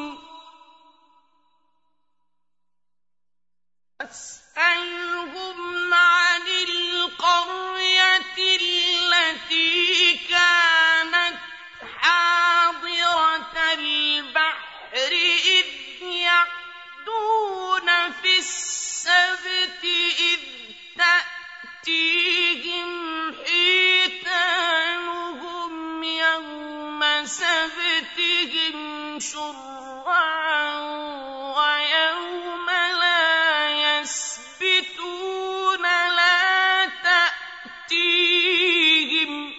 فَاسْأَلْهُمْ عَنِ الْقَرْيَةِ الَّتِي كَانَتْ حَاضِرَةَ الْبَحْرِ إِذْ يَعْدُونَ فِي السَّبْتِ إِذْ تَأْتِيهِمْ حِيتَانُهُمْ يَوْمَ سَبْتِهِمْ شُرَّعًا وَيَوْمَ لَا يَسْبِتُونَ لَا تَأْتِيهِمْ ۚ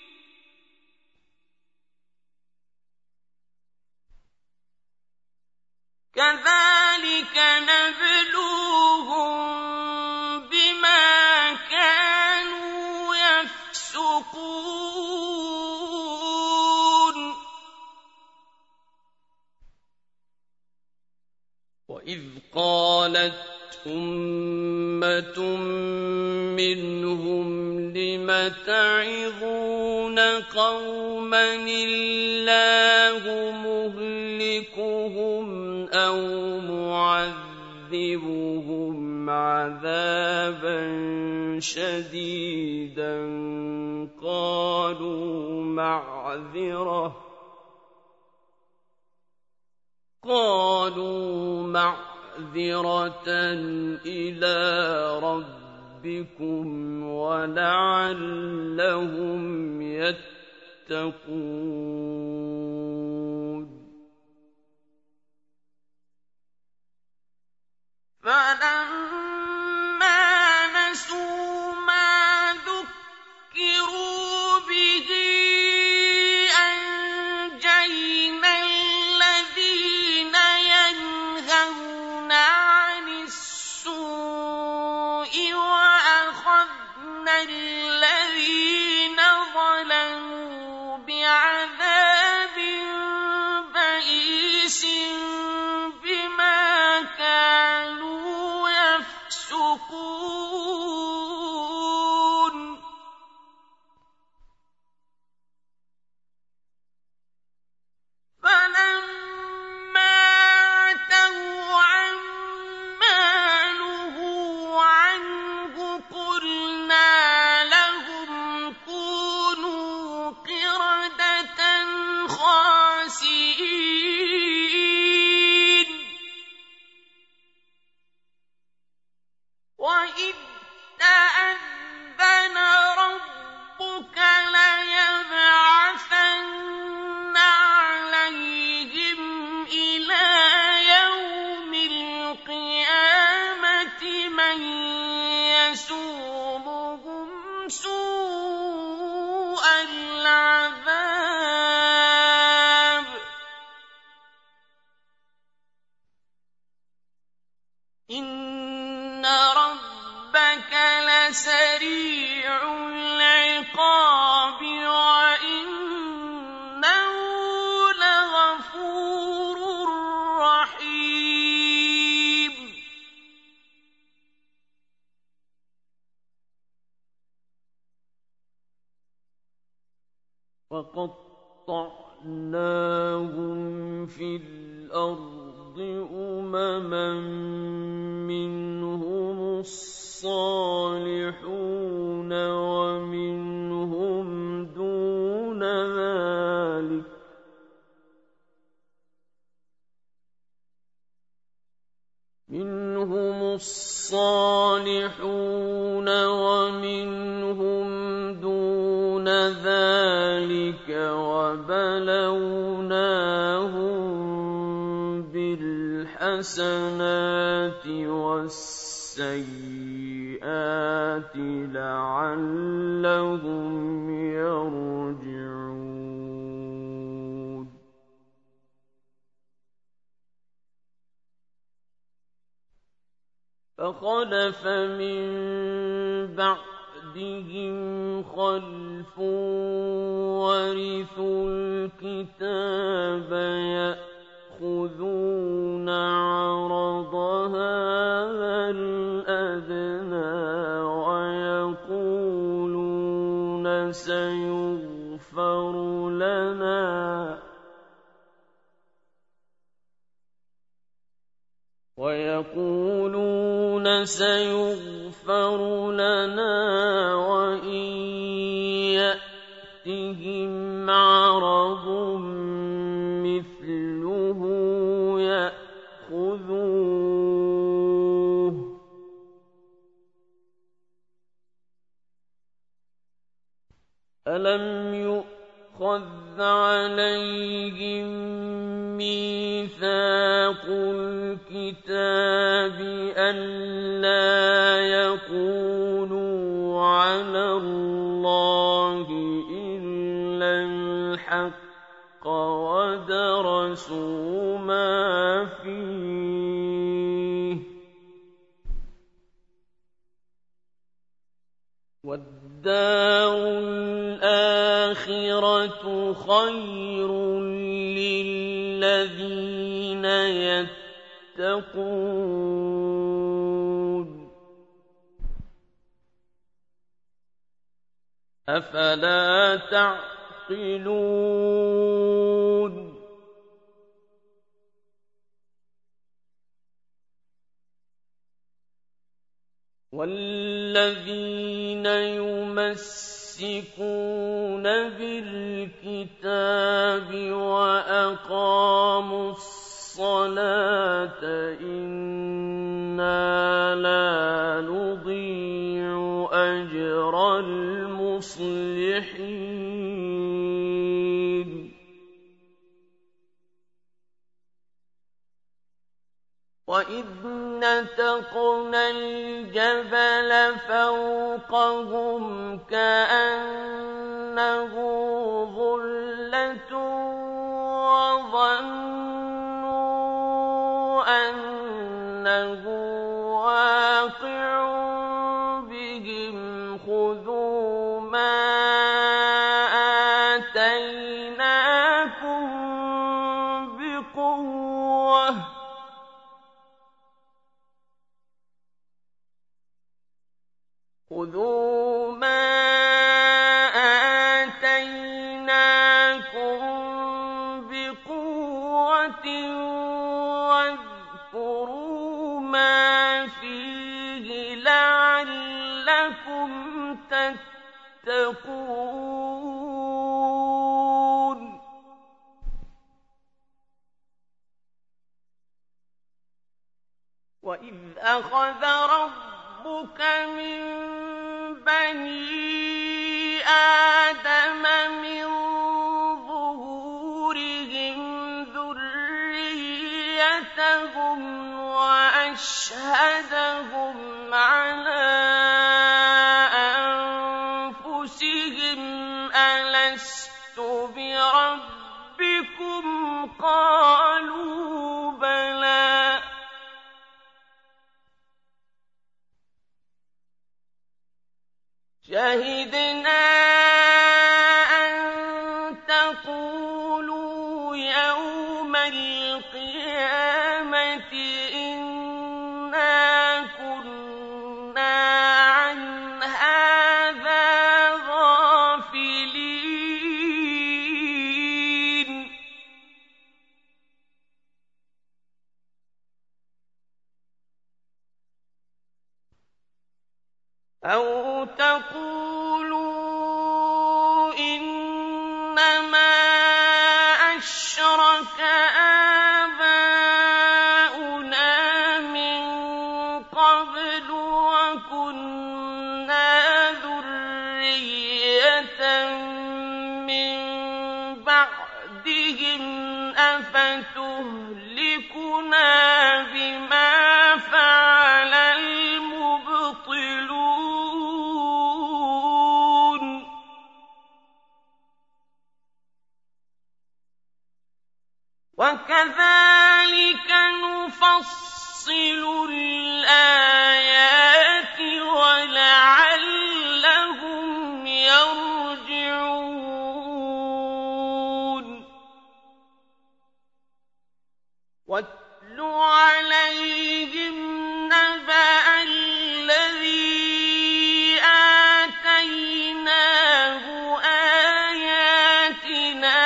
كَذَٰلِكَ نَبْلُوهُم بِمَا كَانُوا يَفْسُقُونَ وإذ قالت أمة منهم لم تعظون قوما الله مهلكهم أو معذبهم عذابا شديدا قالوا معذرة قالوا معذرة إلى ربكم ولعلهم يتقون فلما نسوا ما ذكروا به أنجينا الذين ينهون عن السوء وأخذنا الذين ظلموا بعذاب بئيس بما كانوا يفسقون فلما عتوا عما نهوا عنه قلنا لهم كونوا قردة خاسئين وَإِذْ تَأَذَّنَ رَبُّكَ لَيَبْعَثَنَّ عَلَيْهِمْ إِلَىٰ يَوْمِ الْقِيَامَةِ مَن يَسُومُهُمْ سُوءَ الْعَذَابِ إِنَّ رَبَّكَ لَسَرِيعُ الْعِقَابِ وَإِنَّهُ لَغَفُورٌ رَّحِيمٌ وَقَطَّعْنَاهُمْ فِي الْأَرْضِ أُمَمًا مِّنْهُمُ الصَّالِحُونَ وَمِنْهُمْ دُونَ ذَلِكَ مِنْهُمُ الصَّالِحُونَ وَمِنْهُمْ دُونَ ذَلِكَ وَبَلَوْنَاهُم بِالْحَسَنَاتِ وَالسَّيِّئَاتِ لَعَلَّهُمْ يَرْجِعُونَ فَخَلَفَ مِن بَعْدِهِمْ خَلْفٌ وَرِثُوا الْكِتَابَ يَأْخُذُونَ عَرَضَ هَٰذَا الْأَدْنَىٰ وَيَقُولُونَ سَيُغْفَرُ لَنَا وَيَقُولُونَ سَيُغْفَرُ لَنَا وَإِن يَأْتِهِمْ عَرَضٌ مِّثْلُهُ يَأْخُذُوهُ ۚ أَلَمْ يُؤْخَذْ عَلَيْهِم مِّيثَاقُ الْكِتَابِ أَلَّا يَقُولُوا عَلَى اللَّهِ إِلَّا الْحَقَّ وَدَرَسُوا مَا فِيهِ ۗ وَالدَّارُ الْآخِرَةُ خَيْرٌ لِّلَّذِينَ يَتَّقُونَ أَفَلَا تَعْقِلُونَ وَالَّذِينَ يُمَسِّكُونَ بِالْكِتَابِ وَأَقَامُوا الصَّلَاةَ إِنَّا لَا نُضِيعُ أَجْرَ الْمُصْلِحِينَ وَإِذْ نَتَقْنَا الْجَبَلَ فَوْقَهُمْ كَأَنَّهُ ظُلَّةٌ وَظَنُّوا أَنَّهُ وَاقِعٌ بِهِمْ خُذُوا مَا آتَيْنَاكُم بِقُوَّةٍ خُذُوا مَا آتَيْنَاكُم بِقُوَّةٍ وَاذْكُرُوا مَا فِيهِ لَعَلَّكُمْ تَتَّقُونَ وَإِذْ أَخَذَ رَبُّكَ مِن بَنِي آدَمَ مِن ظُهُورِهِمْ ذُرِّيَّتَهُمْ وَأَشْهَدَهُمْ عَلَىٰ أَنفُسِهِمْ أَلَسْتُ بِرَبِّكُمْ ۖ قَالُوا بَلَىٰ شَهِدْنَا أَن تَقُولُوا يَوْمَ الْقِيَامَةِ إِنَّا كُنَّا عَنْ هَٰذَا غَافِلِينَ أَوْ تَقُولُوا إِنَّمَا أَشْرَكَ آبَاؤُنَا مِن قَبْلُ وَكُنَّا ذُرِّيَّةً مِّن بَعْدِهِمْ ۖ أَفَتُهْلِكُنَا بِمَا فَعَلَ الْمُبْطِلُونَ وَكَذَٰلِكَ نُفَصِّلُ الْآيَاتِ وَلَعَلَّهُمْ يَرْجِعُونَ وَاتْلُ عَلَيْهِمْ نَبَأَ الَّذِي آتَيْنَاهُ آيَاتِنَا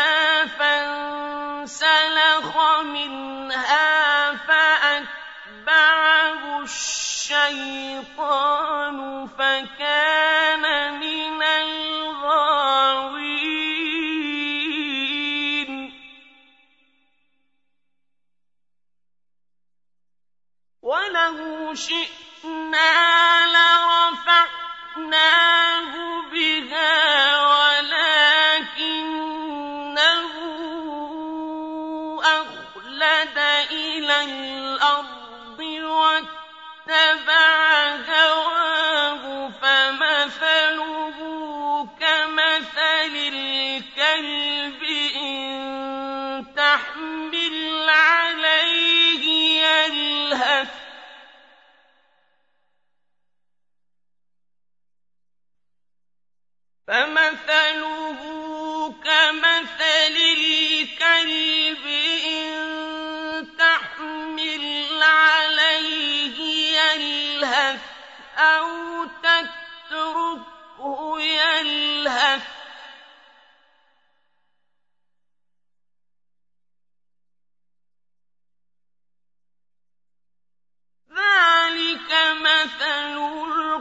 فَانسَلَخَ مِنْهَا فَأَتْبَعَهُ الشَّيْطَانُ فَكَانَ مِنَ الْغَاوِينَ وَلَوْ شِئْنَا لَرَفَعْنَاهُ بِهَا وَلَٰكِنَّهُ أَخْلَدَ إِلَى الْأَرْضِ وَاتَّبَعَ هَوَاهُ فَمَثَلُهُ كَمَثَلِ الْكَلْبِ إِن تَحْمِلْ عَلَيْهِ يَلْهَثْ فَمَثَلُهُ كَمَثَلِ الْكَلْبِ إِن تَحْمِلْ عَلَيْهِ يَلْهَثْ أَوْ تَتْرُكْهُ يَلْهَث ذَٰلِكَ مَثَلُ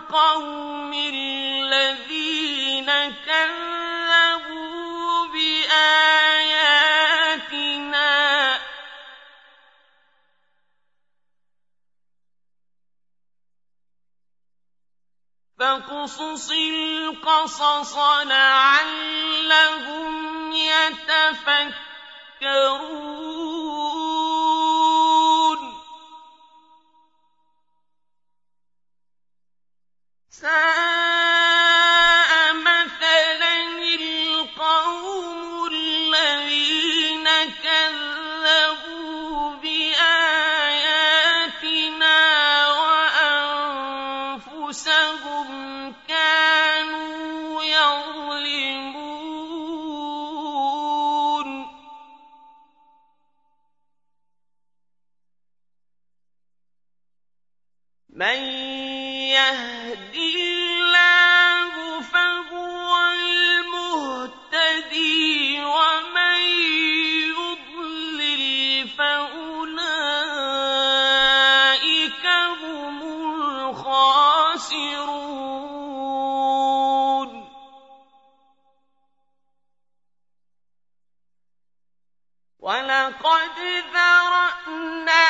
كَذَّبُوا بِآيَاتِنَا فَاقْصُصِ الْقَصَصَ لَعَلَّهُمْ يَتَفَكَّرُونَ سَاءَ مَثَلًا الْقَوْمُ الَّذِينَ كَذَّبُوا بِآيَاتِنَا وَأَنفُسَهُمْ كَانُوا يَظْلِمُونَ مَن يَهْدِ اللَّهُ فَهُوَ الْمُهْتَدِي وَمَن يُضْلِلْ فَأُولَٰئِكَ هُمُ الْخَاسِرُونَ وَلَقَدْ ذَرَأْنَا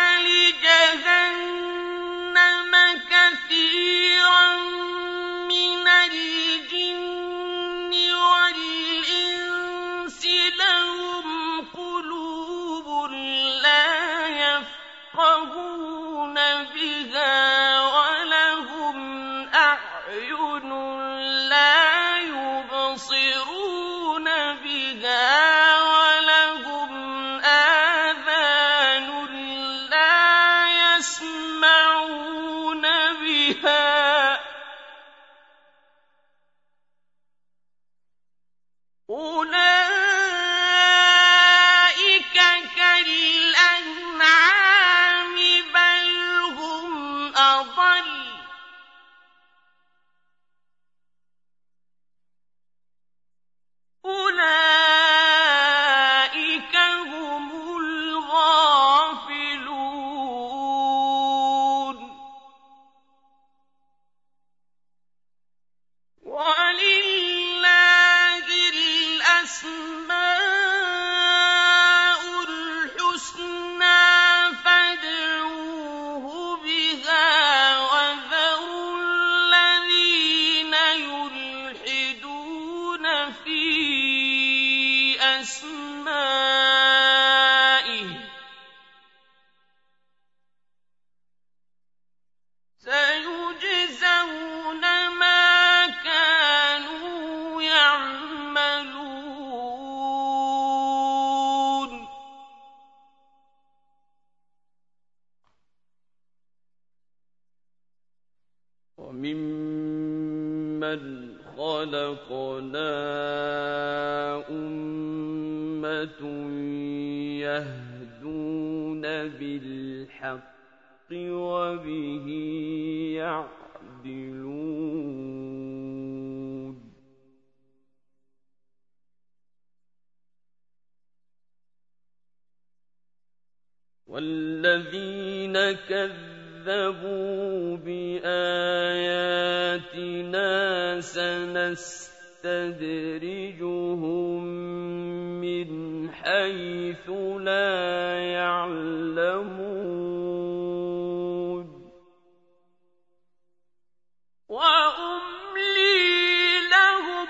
لِجَهَنَّمَ كَثِيرًا مِّنَ الْجِنِّ وَالْإِنسِ لَهُمْ قُلُوبٌ لَّا يَفْقَهُونَ بِهَا وَلَهُمْ أَعْيُنٌ لَّا يُبْصِرُونَ بِهَا وَلَهُمْ آذَانٌ لَّا يَسْمَعُونَ بِهَا أُولَٰئِكَ كَالْأَنْعَامِ بَلْ هُمْ أَضَلُّ أُولَٰئِكَ هُمُ الْغَافِلُونَ وَلِلَّهِ الْأَسْمَاءُ الْحُسْنَىٰ فَادْعُوهُ بِهَا وَذَرُوا الَّذِينَ يُلْحِدُونَ فِي أَسْمَائِهِ سَيُجْزَوْنَ مَا كَانُوا يَعْمَلُونَ وَمِمَّنْ خَلَقْنَا أُمَّةٌ يَهْدُونَ بِالْحَقِّ وَبِهِ يَعْدِلُونَ وَالَّذِينَ كَذَّبُوا بِآيَاتِنَا سَنَسْتَدْرِجُهُم مِّنْ حَيْثُ لَا يَعْلَمُونَ وَأُمْلِي لَهُمْ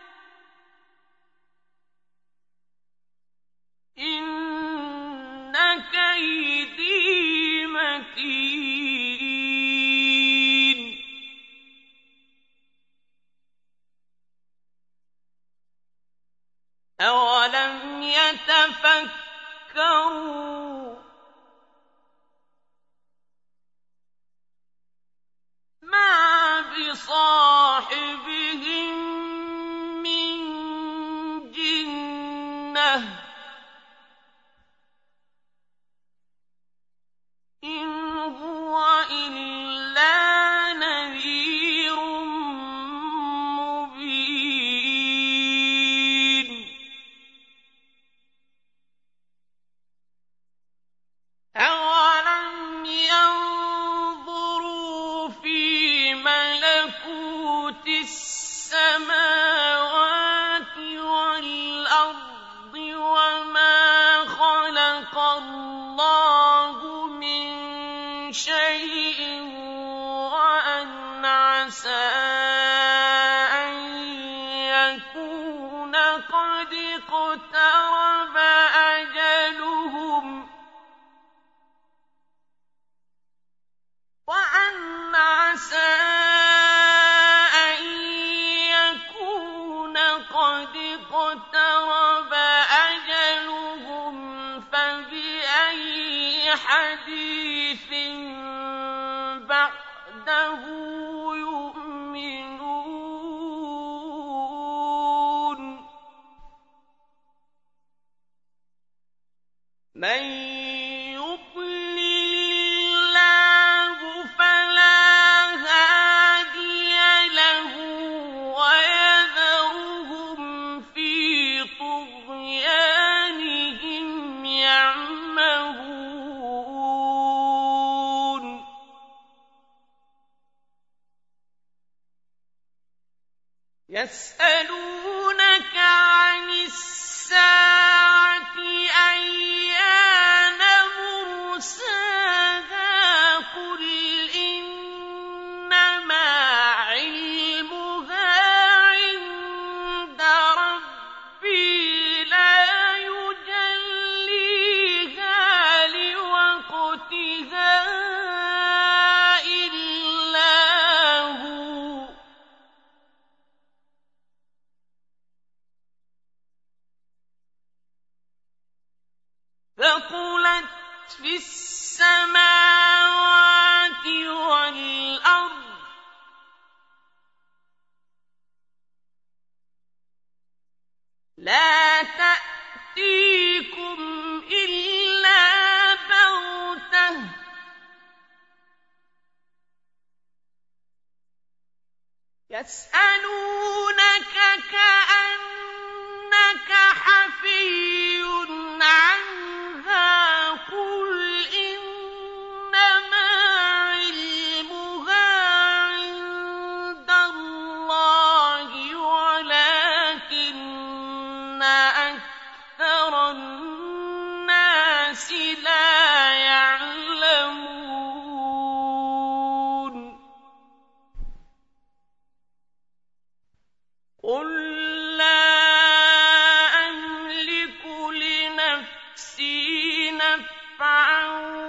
إِنَّ كَيْدِي مَتِينٌ أَوَلَمْ يَتَفَكَّرُوا مَا بِصَاحِبِهِم مِّن جِنَّةٍ إِنْ هُوَ إِلَّا نَذِيرٌ مُّبِينٌ أَوَلَمْ يَنظُرُوا فِي مَلَكُوتِ السَّمَاوَاتِ حَدِيثٍ بَعْدَهُ يُؤْمِنُونَ مَن يُضْلِلِ اللَّهُ فَلَا هَادِيَ لَهُ وَيَذَرُهُمْ فِي طُغْيَانِهِمْ يَعْمَهُونَ يَسْأَلُونَكَ عَنِ السَّاعَةِ أَيَّانَ مُرْسَاهَا ۖ قُلْ إِنَّمَا عِلْمُهَا عِندَ رَبِّي لَا يُجَلِّيهَا لِوَقْتِهَا إِلَّا هُوَ ۚ ثَقُلَتْ فِي السَّمَاوَاتِ وَالْأَرْضِ ۚ لَا تَأْتِيكُمْ إِلَّا بَغْتَةً ۗ يَسْأَلُونَكَ كَأَنَّكَ حَفِيٌّ عَنْهَا ۖ قُلْ إِنَّمَا عِلْمُهَا عِندَ اللَّهِ وَلَٰكِنَّ أَكْثَرَ النَّاسِ لَا يَعْلَمُونَ قُل لَّا أَمْلِكُ لِنَفْسِي نَفْعًا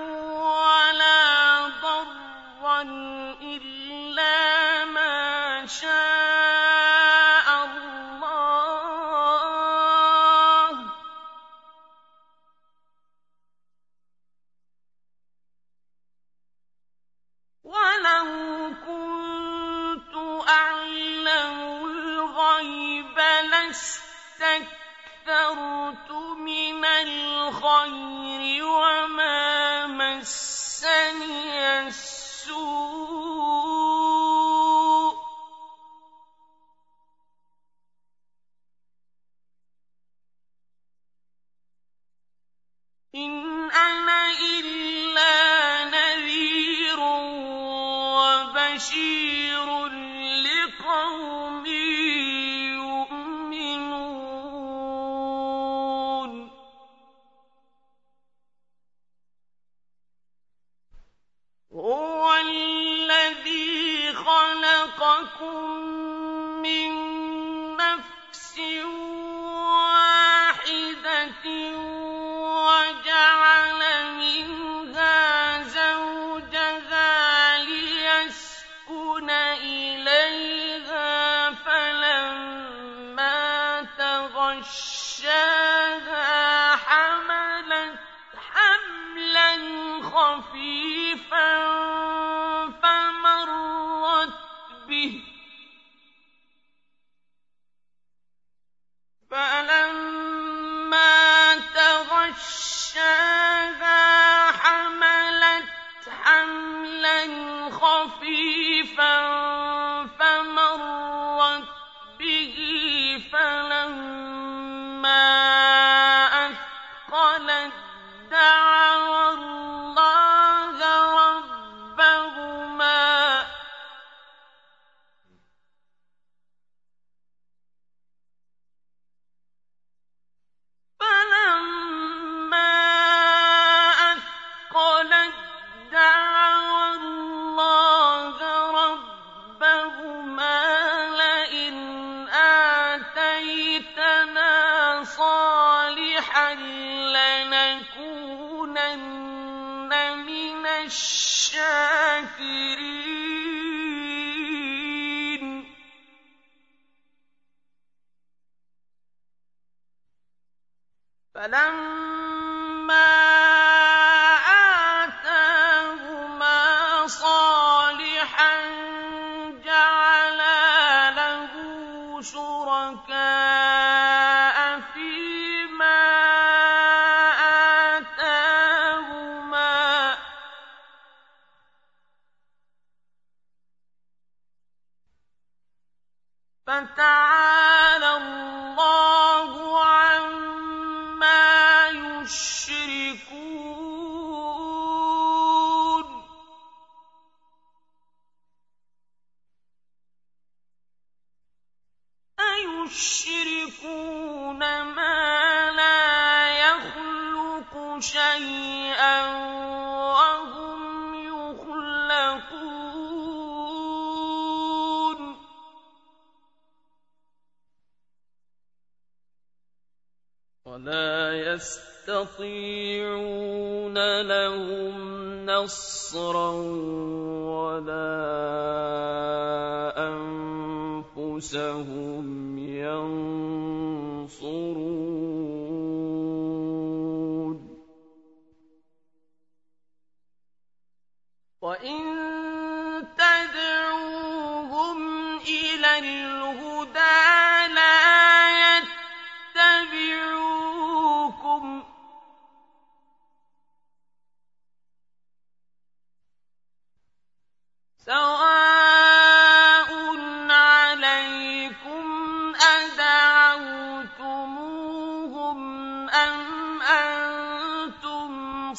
وَلَا ضَرًّا إِلَّا مَا شَاءَ اللَّهُ ۗ وَلَوْ كُنتُ أَعْلَمُ الْغَيْبَ لَاسْتَكْثَرْتُ مِنَ الْخَيْرِ وَمَا مَسَّنِيَ السُّوءُ ۚ إِنْ أَنَا إِلَّا نَذِيرٌ وَبَشِيرٌ لِّقَوْمٍ يُؤْمِنُونَ هُوَ الَّذِي خَلَقَكُم مِّن نَّفْسٍ وَاحِدَةٍ وَجَعَلَ مِنْهَا زَوْجَهَا لِيَسْكُنَ إِلَيْهَا ۖ فَلَمَّا تَغَشَّاهَا حَمَلَتْ حَمْلًا خَفِيفًا فَمَرَّتْ بِهِ ۖ فَلَمَّا تَغَشَّاهَا حَمَلَتْ حَمْلًا خَفِيفًا فَمَرَّتْ بِهِ ۖ فَلَمَّا أَثْقَلَتْ دَعَوَا اللَّهَ رَبَّهُمَا فَلَمَّا أَثْقَلَتْ دَعَوَا اللَّهَ رَبَّهُمَا لَئِنْ آتَيْتَنَا صَالِحًا لَّنَكُونَنَّ مِنَ الشَّاكِرِينَ فَلَمَّا شُرَكَاءَ فِيمَا آتَاهُمَا ۚ فَتَعَالَى اللَّهُ عَمَّا يُشْرِكُونَ أَيُشْرِكُونَ مَا لَا يَخْلُقُ شَيْئًا وَهُمْ يُخْلَقُونَ وَلَا يَسْتَطِيعُونَ لَهُمْ نَصْرًا وَلَا أَنفُسَهُمْ يَنصُرُونَ وَإِن تَدْعُوهُمْ إِلَى الْهُدَىٰ لَا يَتَّبِعُوكُمْ ۚ سَوَاءٌ عَلَيْكُمْ أَدَعَوْتُمُوهُمْ أَمْ أَنتُمْ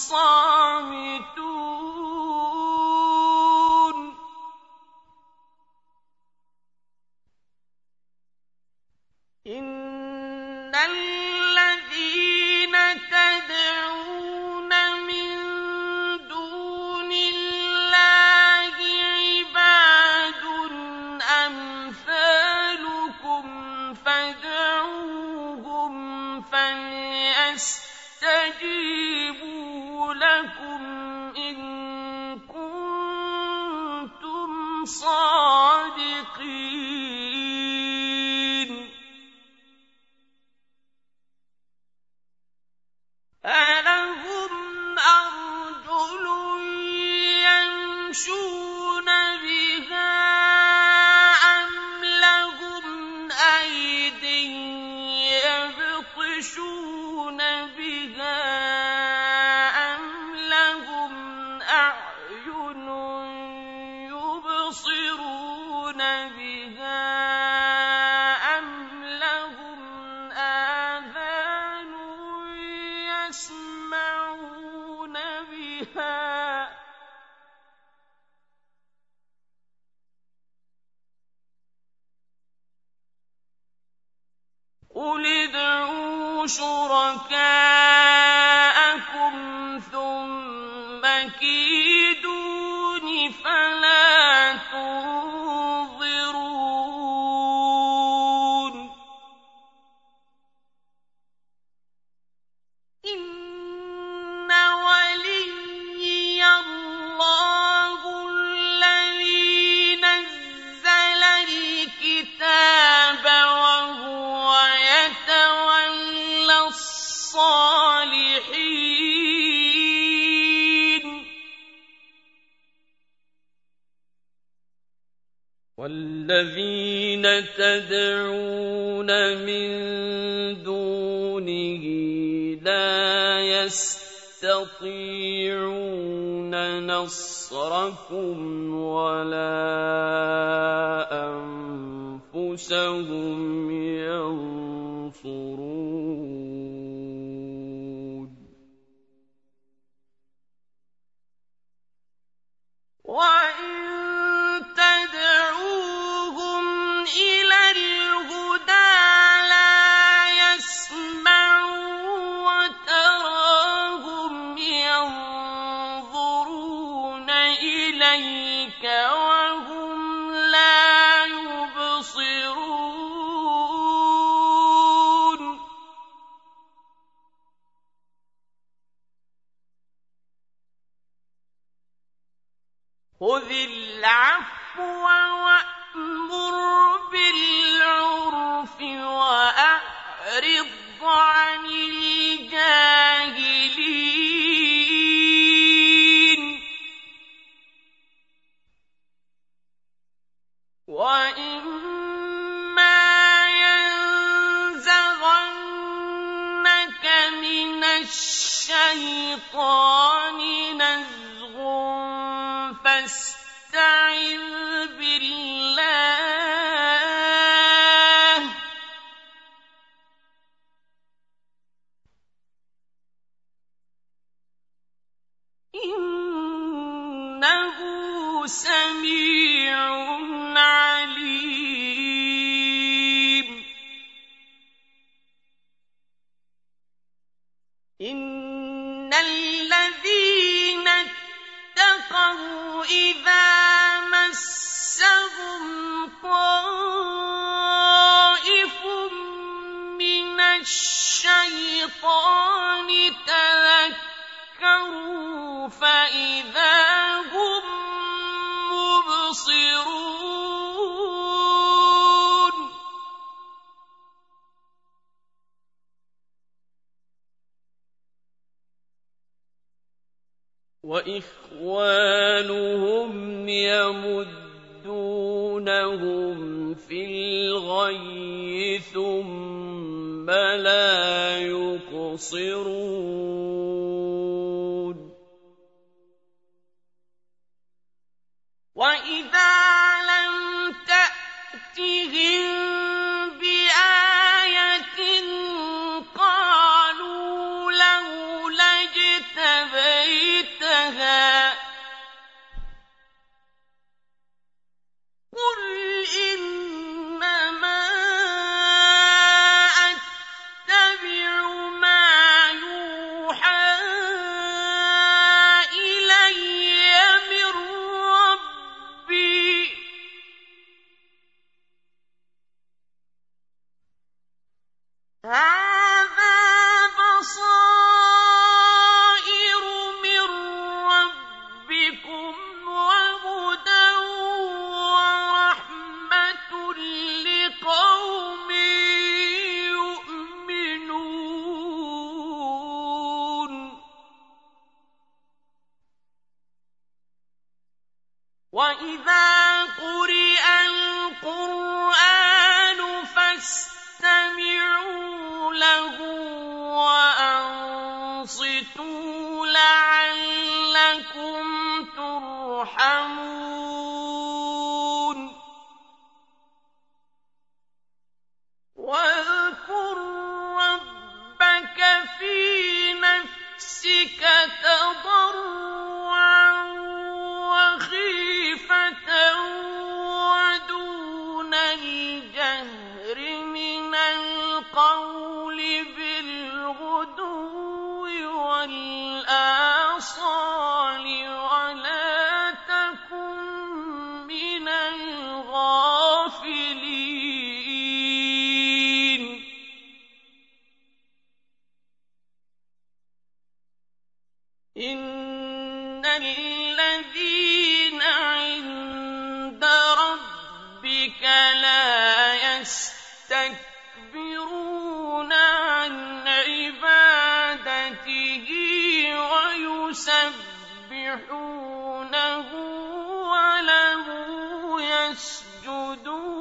صَامِتُونَ إِنَّ الَّذِينَ تَدْعُونَ مِن دُونِ اللَّهِ عِبَادٌ أَمْثَالُكُمْ فَادْعُوهُمْ فَلْيَسْتَجِيبُوا لَكُمْ إِن كُنتُمْ صَادِقِينَ أَلَهُمْ أَرْجُلٌ يَمْشُونَ بِهَا أَمْ لَهُمْ أَيْدٍ يَبْطِشُونَ بِهَا أَمْ لَهُمْ أَعْيُنٌ يُبْصِرُونَ بِهَا أَمْ لَهُمْ آذَانٌ يَسْمَعُونَ بِهَا ۚ قُلِ ادْعُوا شُرَكَاءَكُمْ ثُمَّ كِيدُونِ فَلَا تُنظِرُونِ إِنَّ وَلِيِّيَ اللَّهُ الَّذِي نَزَّلَ الْكِتَابَ وَهُوَ يَتَوَلَّى الصَّالِحِينَ وَالَّذِينَ تَدْعُونَ مِن دُونِهِ لَا يَسْتَطِيعُونَ نَصْرَكُمْ وَلَا أَنفُسَهُمْ يَنصُرُونَ وَإِن تَدْعُوهُمْ إِلَى الْهُدَىٰ لَا يَسْمَعُوا وَتَرَاهُمْ يَنظُرُونَ إِلَيْكَ وَهُمْ لَا يُبْصِرُونَ خُذِ الْعَفْوَ وَأْمُرْ بِالْعُرْفِ وَأَعْرِضْ عَنِ الْجَاهِلِينَ وَإِمَّا يَنزَغَنَّكَ الشَّيْطَانِ نَزْغٌ فَاسْتَعِذْ بِاللَّهِ ۖ إِنَّهُ سَمِيعٌ عَلِيمٌ. إِنَّ الَّذِينَ اتَّقَوْا إِذَا مَسَّهُمْ طَائِفٌ مِّنَ الشَّيْطَانِ تَذَكَّرُوا فَإِذَا هُم مُّبْصِرُونَ. وَإِخْوَانُهُمْ يَمُدُّونَهُمْ فِي الْغَيِّ ثُمَّ لَا يُقْصِرُونَ. وَإِذَا لَمْ تَأْتِهِم بِآيَةٍ قَالُوا لَوْلَا اجْتَبَيْتَهَا ۚ قُلْ إِنَّمَا أَتَّبِعُ مَا يُوحَىٰ إِلَيَّ مِن رَّبِّي ۚ هَٰذَا بَصَائِرُ مِن رَّبِّكُمْ وَهُدًى وَرَحْمَةٌ لِّقَوْمٍ يُؤْمِنُونَ. وَإِذَا قُرِئَ الْقُرْآنُ فَاسْتَمِعُوا لَهُ وَأَنصِتُوا لَعَلَّكُمْ تُرْحَمُونَ. وَاذْكُر رَّبَّكَ فِي نَفْسِكَ تَضَرُّعًا وَخِيفَةً وَدُونَ الْجَهْرِ مِنَ الْقَوْلِ بِالْغُدُوِّ وَالْآصَالِ وَلَا تَكُن مِّنَ الْغَافِلِينَ. إِنَّ الَّذِينَ عِندَ رَبِّكَ لَا يَسْتَكْبِرُونَ عَنْ عِبَادَتِهِ وَيُسَبِّحُونَهُ وَلَهُ يَسْجُدُونَ